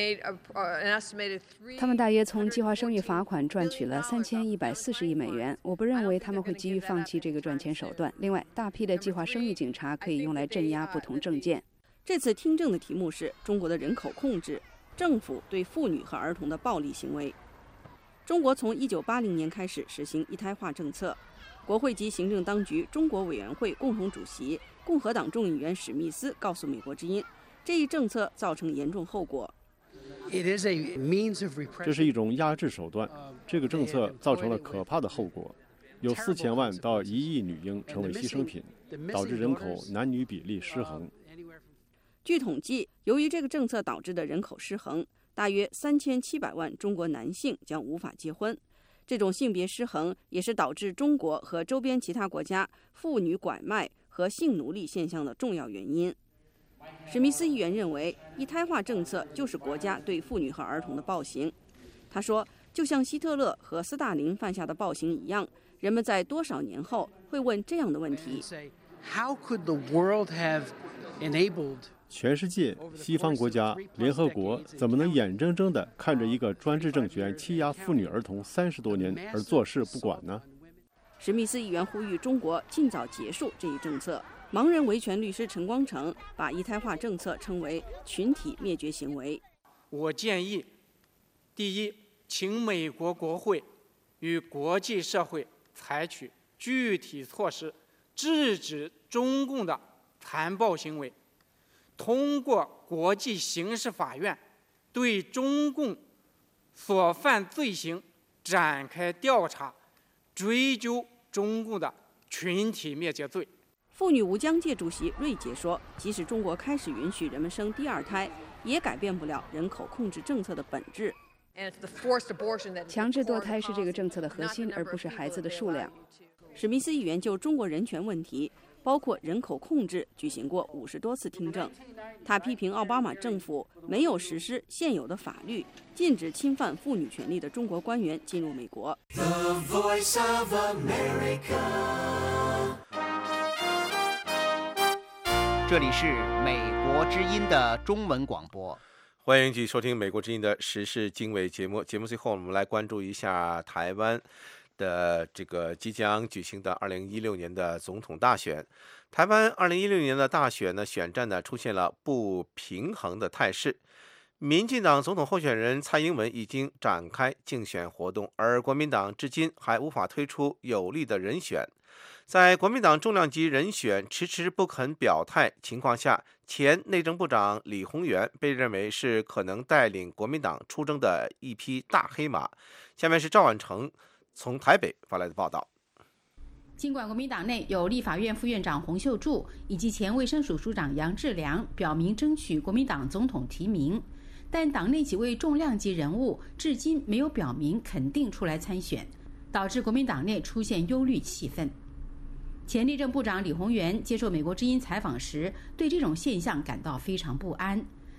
[SPEAKER 10] 他们大约从计划生育罚款赚取了三千一百四十亿美元。我不认为他们会急于放弃这个赚钱手段。另外，大批的计划生育警察可以用来镇压不同政见。
[SPEAKER 9] 这次听证的题目是中国的人口控制，政府对妇女和儿童的暴力行为。中国从一九八零年开始实行一胎化政策。国会及行政当局中国委员会共同主席、共和党众议员史密斯告诉美国之音，这一政策造成严重后果。
[SPEAKER 25] 这是一种压制手段。这个政策造成了可怕的后果，有四千万到一亿女婴成为牺牲品，导致人口男女比例失衡。
[SPEAKER 9] 据统计，由于这个政策导致的人口失衡，大约三千七百万中国男性将无法结婚。这种性别失衡也是导致中国和周边其他国家妇女拐卖和性奴隶现象的重要原因。史密斯议员认为，一胎化政策就是国家对妇女和儿童的暴行。他说，就像希特勒和斯大林犯下的暴行一样，人们在多少年后会问这样的问题：
[SPEAKER 25] 全世界西方国家、联合国怎么能眼睁睁地看着一个专制政权欺压妇女儿童三十多年而坐视不管呢？
[SPEAKER 9] 史密斯议员呼吁中国尽早结束这一政策。盲人维权律师陈光诚把一胎化政策称为群体灭绝行为。
[SPEAKER 11] 我建议，第一，请美国国会与国际社会采取具体措施，制止中共的残暴行为，通过国际刑事法院对中共所犯罪行展开调查，追究中共的群体灭绝罪。
[SPEAKER 9] 妇女无疆界主席瑞杰说，即使中国开始允许人们生第二胎，也改变不了人口控制政策的本质。
[SPEAKER 10] 强制堕胎是这个政策的核心，而不是孩子的数量。
[SPEAKER 9] 史密斯议员就中国人权问题，包括人口控制，举行过五十多次听证。他批评奥巴马政府没有实施现有的法律，禁止侵犯妇女权利的中国官员进入美国。
[SPEAKER 26] The Voice of America。
[SPEAKER 27] 这里是美国之音的中文广播，
[SPEAKER 4] 欢迎继续收听美国之音的时事经纬节目。节目最后，我们来关注一下台湾的这个即将举行的二零一六年的总统大选。台湾二零一六年的大选呢，选战呢出现了不平衡的态势。民进党总统候选人蔡英文已经展开竞选活动，而国民党至今还无法推出有力的人选。在国民党重量级人选迟迟不肯表态情况下，前内政部长李鸿源被认为是可能带领国民党出征的一匹大黑马。下面是赵婉成从台北发来的报道。
[SPEAKER 2] 尽管国民党内有立法院副院长洪秀柱以及前卫生署署长杨志良表明争取国民党总统提名，但党内几位重量级人物至今没有表明肯定出来参选，导致国民党内出现忧虑气氛。前内政部长李鸿源接受美国之音采访时，对这种现象感到非常不安。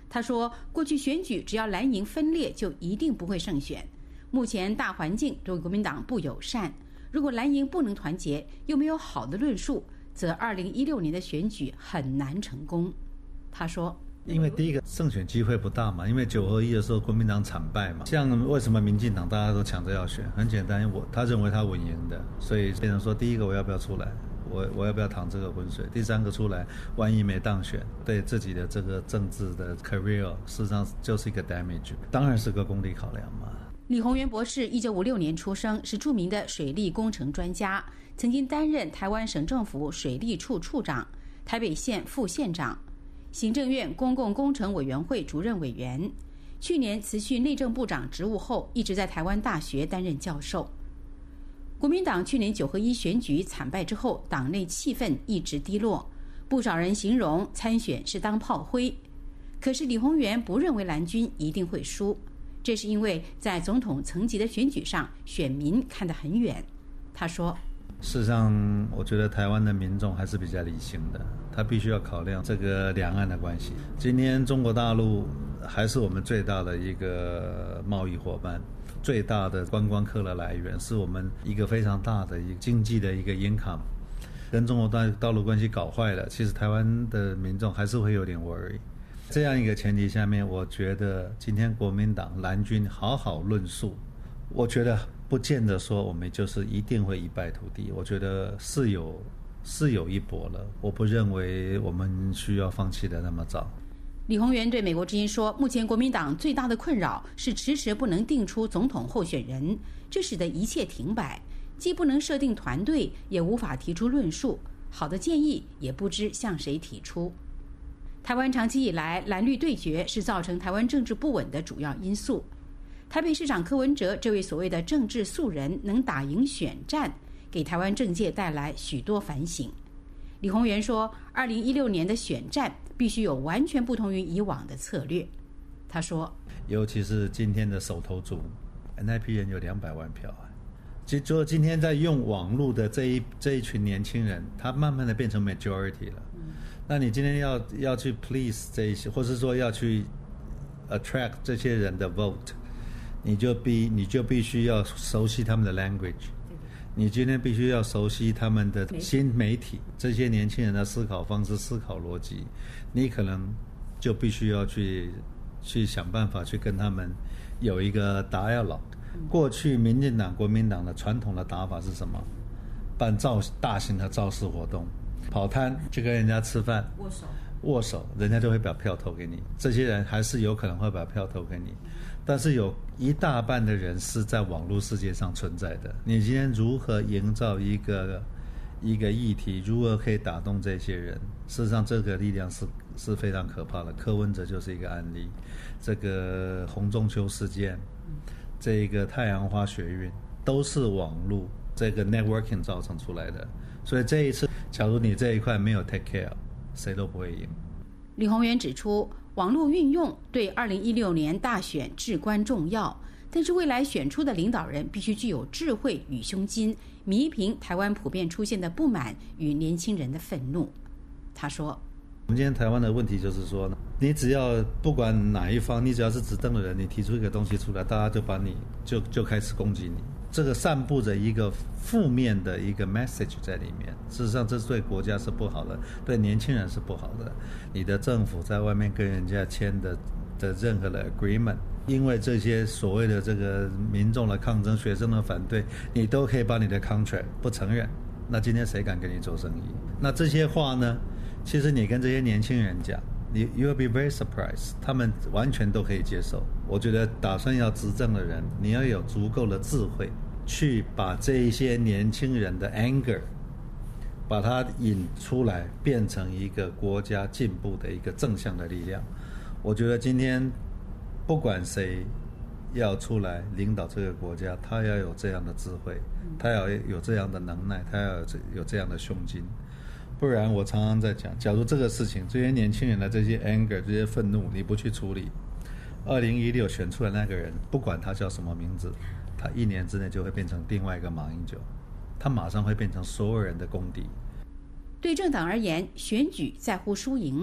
[SPEAKER 2] 他说，过去选举只要蓝营分裂，就一定不会胜选。目前大环境对国民党不友善，如果蓝营不能团结，又没有好的论述，则二零一六年的选举很难成功。他说，
[SPEAKER 1] 因为第一个胜选机会不大嘛，因为九合一的时候国民党惨败嘛，像为什么民进党大家都抢着要选，很简单，我他认为他稳赢的，所以变成说第一个我要不要出来，我我要不要淌这个浑水，第三个出来万一没当选，对自己的这个政治的 career 事实上就是一个 damage， 当然是个功利考量嘛。
[SPEAKER 2] 李鸿源博士一九五六年出生，是著名的水利工程专家，曾经担任台湾省政府水利处处长、台北县副县长、行政院公共工程委员会主任委员。去年辞去内政部长职务后，一直在台湾大学担任教授。国民党去年九合一选举惨败之后，党内气氛一直低落，不少人形容参选是当炮灰。可是李鸿源不认为蓝军一定会输，这是因为在总统层级的选举上，选民看得很远。他说，
[SPEAKER 1] 事实上我觉得台湾的民众还是比较理性的，他必须要考量这个两岸的关系。今天中国大陆还是我们最大的一个贸易伙伴，最大的观光客的来源，是我们一个非常大的一个经济的一个 income。 跟中国大陆关系搞坏了，其实台湾的民众还是会有点 worry。这样一个前提下面，我觉得今天国民党蓝军好好论述，我觉得不见得说我们就是一定会一败涂地，我觉得是有是有一搏了，我不认为我们需要放弃的那么早。
[SPEAKER 2] 李鸿源对美国之音说，目前国民党最大的困扰是迟迟不能定出总统候选人，这使得一切停摆，既不能设定团队，也无法提出论述，好的建议也不知向谁提出。台湾长期以来蓝绿对决是造成台湾政治不稳的主要因素。台北市长柯文哲这位所谓的政治素人能打赢选战，给台湾政界带来许多反省。李鸿源说，二零一六年的选战必须有完全不同于以往的策略。他说，
[SPEAKER 1] 尤其是今天的首投族，那批人有两百万票啊，就今天在用网络的这一这一群年轻人，他慢慢的变成 majority 了。那你今天要要去 please 这一些，或是说要去 attract 这些人的 vote， 你就必你就必须要熟悉他们的 language， 你今天必须要熟悉他们的新媒体，这些年轻人的思考方式、思考逻辑，你可能就必须要去去想办法去跟他们有一个 dialogue。过去民进党、国民党的传统的打法是什么？办造大型的造势活动。跑摊去跟人家吃饭，握手，握手，人家就会把票投给你。这些人还是有可能会把票投给你，但是有一大半的人是在网络世界上存在的。你今天如何营造一个一个议题，如何可以打动这些人？事实上，这个力量是是非常可怕的。柯文哲就是一个案例，这个洪仲丘事件，这个太阳花学运，都是网络这个 networking 造成出来的。所以这一次，假如你这一块没有 take care， 谁都不会赢。
[SPEAKER 2] 李鸿源指出，网络运用对二零一六年大选至关重要，但是未来选出的领导人必须具有智慧与胸襟，弥平台湾普遍出现的不满与年轻人的愤怒。他说，
[SPEAKER 1] 我们今天台湾的问题就是说呢，你只要不管哪一方，你只要是执政的人，你提出一个东西出来，大家就把你就就开始攻击你。这个散布着一个负面的一个 message 在里面，事实上这对国家是不好的，对年轻人是不好的。你的政府在外面跟人家签的的任何的 agreement， 因为这些所谓的这个民众的抗争、学生的反对，你都可以把你的 contract 不承认，那今天谁敢跟你做生意？那这些话呢，其实你跟这些年轻人讲，你 you will be very surprised， 他们完全都可以接受。我觉得打算要执政的人，你要有足够的智慧，去把这一些年轻人的 anger， 把它引出来，变成一个国家进步的一个正向的力量。我觉得今天不管谁要出来领导这个国家，他要有这样的智慧，他要有这样的能耐，他要有这样的胸襟。不然我常常在讲，假如这个事情，这些年轻人的这些 anger， 这些愤怒，你不去处理，二零一六选出来那个人，不管他叫什么名字，他一年之内就会变成另外一个马英九，他马上会变成所有人的公敌。
[SPEAKER 2] 对政党而言，选举在乎输赢，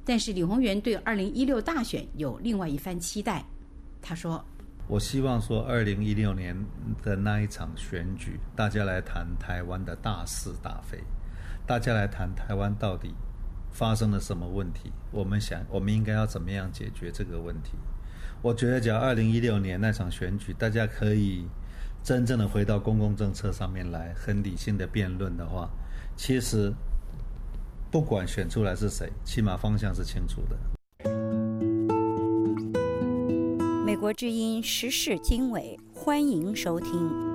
[SPEAKER 2] 但是李鸿源对二零一六大选有另外一番期待。他说：“
[SPEAKER 1] 我希望说，二零一六年的那一场选举，大家来谈台湾的大是大非，大家来谈台湾到底发生了什么问题，我们想，我们应该要怎么样解决这个问题。我觉得，假如二零一六年那场选举，大家可以真正的回到公共政策上面来，很理性的辩论的话，其实不管选出来是谁，起码方向是清楚的。”
[SPEAKER 5] 美国之音时事经纬，欢迎收听。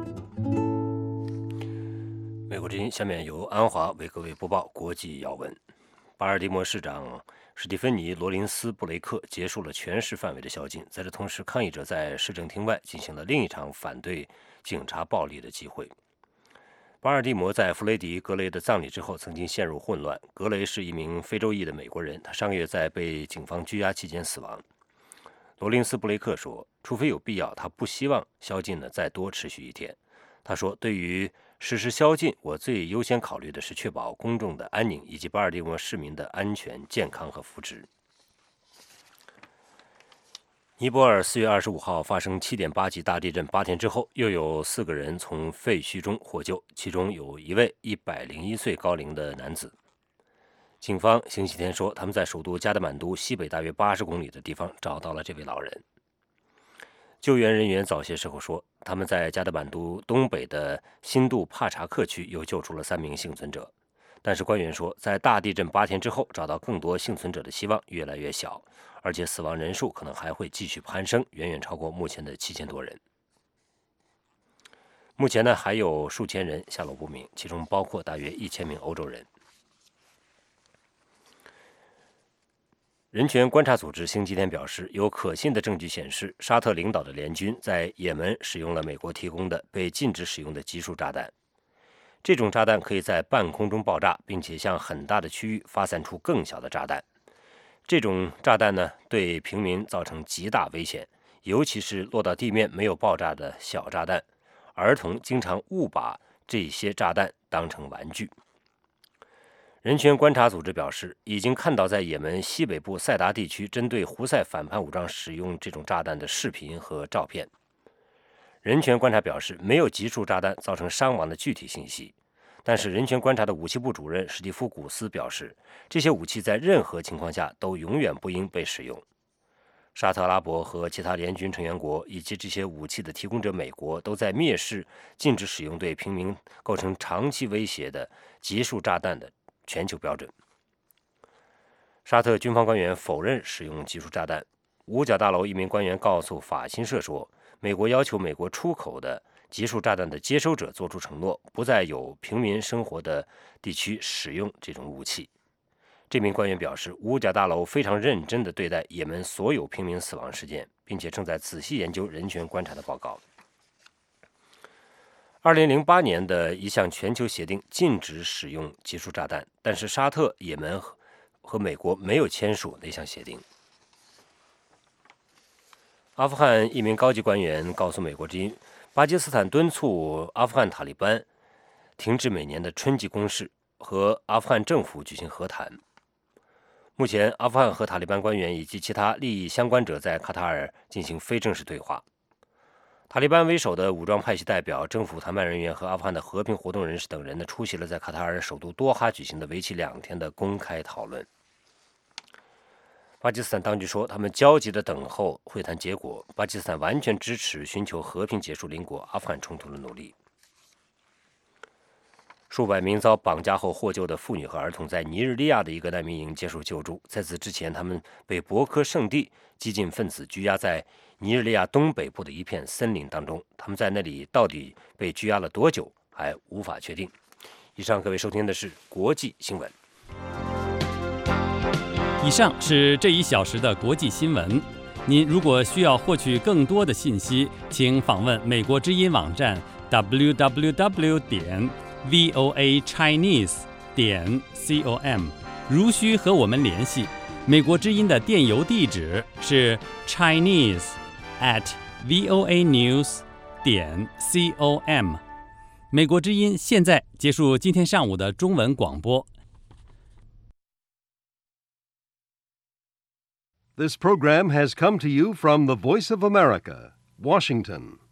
[SPEAKER 6] 美国之音，下面由安华为各位播报国际要闻。巴尔的摩市长史蒂芬妮·罗林斯·布雷克结束了全市范围的宵禁，在这同时，抗议者在市政厅外进行了另一场反对警察暴力的集会。巴尔的摩在弗雷迪·格雷的葬礼之后曾经陷入混乱。格雷是一名非洲裔的美国人，他上个月在被警方拘押期间死亡。罗林斯·布雷克说，除非有必要，他不希望宵禁呢再多持续一天。他说，对于实施宵禁，我最优先考虑的是确保公众的安宁以及巴尔的摩市民的安全、健康和福祉。尼泊尔四月二十五号发生 七点八 级大地震，八天之后又有四个人从废墟中获救，其中有一位一百零一岁高龄的男子。警方星期天说，他们在首都加德满都西北大约八十公里的地方找到了这位老人。救援人员早些时候说，他们在加德满都东北的新杜帕查克区又救出了三名幸存者，但是官员说，在大地震八天之后找到更多幸存者的希望越来越小，而且死亡人数可能还会继续攀升，远远超过目前的七千多人。目前呢，还有数千人下落不明，其中包括大约一千名欧洲人。人权观察组织星期天表示，有可信的证据显示，沙特领导的联军在也门使用了美国提供的被禁止使用的集束炸弹。这种炸弹可以在半空中爆炸，并且向很大的区域发散出更小的炸弹。这种炸弹呢，对平民造成极大危险，尤其是落到地面没有爆炸的小炸弹。儿童经常误把这些炸弹当成玩具。人权观察组织表示，已经看到在也门西北部塞达地区针对胡塞反叛武装使用这种炸弹的视频和照片。人权观察表示，没有集束炸弹造成伤亡的具体信息，但是人权观察的武器部主任史蒂夫·古斯表示，这些武器在任何情况下都永远不应被使用。沙特阿拉伯和其他联军成员国以及这些武器的提供者美国都在蔑视禁止使用对平民构成长期威胁的集束炸弹的全球标准。沙特军方官员否认使用集束炸弹。五角大楼一名官员告诉法新社说，美国要求美国出口的集束炸弹的接收者做出承诺，不再有平民生活的地区使用这种武器。这名官员表示，五角大楼非常认真地对待也门所有平民死亡事件，并且正在仔细研究人权观察的报告。二零零八年的一项全球协定禁止使用集束炸弹，但是沙特、也门和美国没有签署那项协定。阿富汗一名高级官员告诉美国之音，巴基斯坦敦促阿富汗塔利班停止每年的春季攻势，和阿富汗政府举行和谈。目前，阿富汗和塔利班官员以及其他利益相关者在卡塔尔进行非正式对话。塔利班为首的武装派系代表、政府谈判人员和阿富汗的和平活动人士等人呢，出席了在卡塔尔首都多哈举行的为期两天的公开讨论。巴基斯坦当局说，他们焦急地等候会谈结果。巴基斯坦完全支持寻求和平结束邻国阿富汗冲突的努力。数百名遭绑架后获救的妇女和儿童在尼日利亚的一个难民营接受救助。在此之前，他们被博科圣地激进分子拘押在尼日利亚东北部的一片森林当中。他们在那里到底被拘押了多久，还无法确定。以上各位收听的是国际新闻。
[SPEAKER 7] 以上是这一小时的国际新闻。您如果需要获取更多的信息，请访问美国之音网站 double-u double-u double-u 点 voa chinese 点 com。如需和我们联系，美国之音的电邮地址是 chinese at voa news 点 com。美国之音现在结束今天上午的中文广播。
[SPEAKER 3] This program has come to you from the Voice of America, Washington.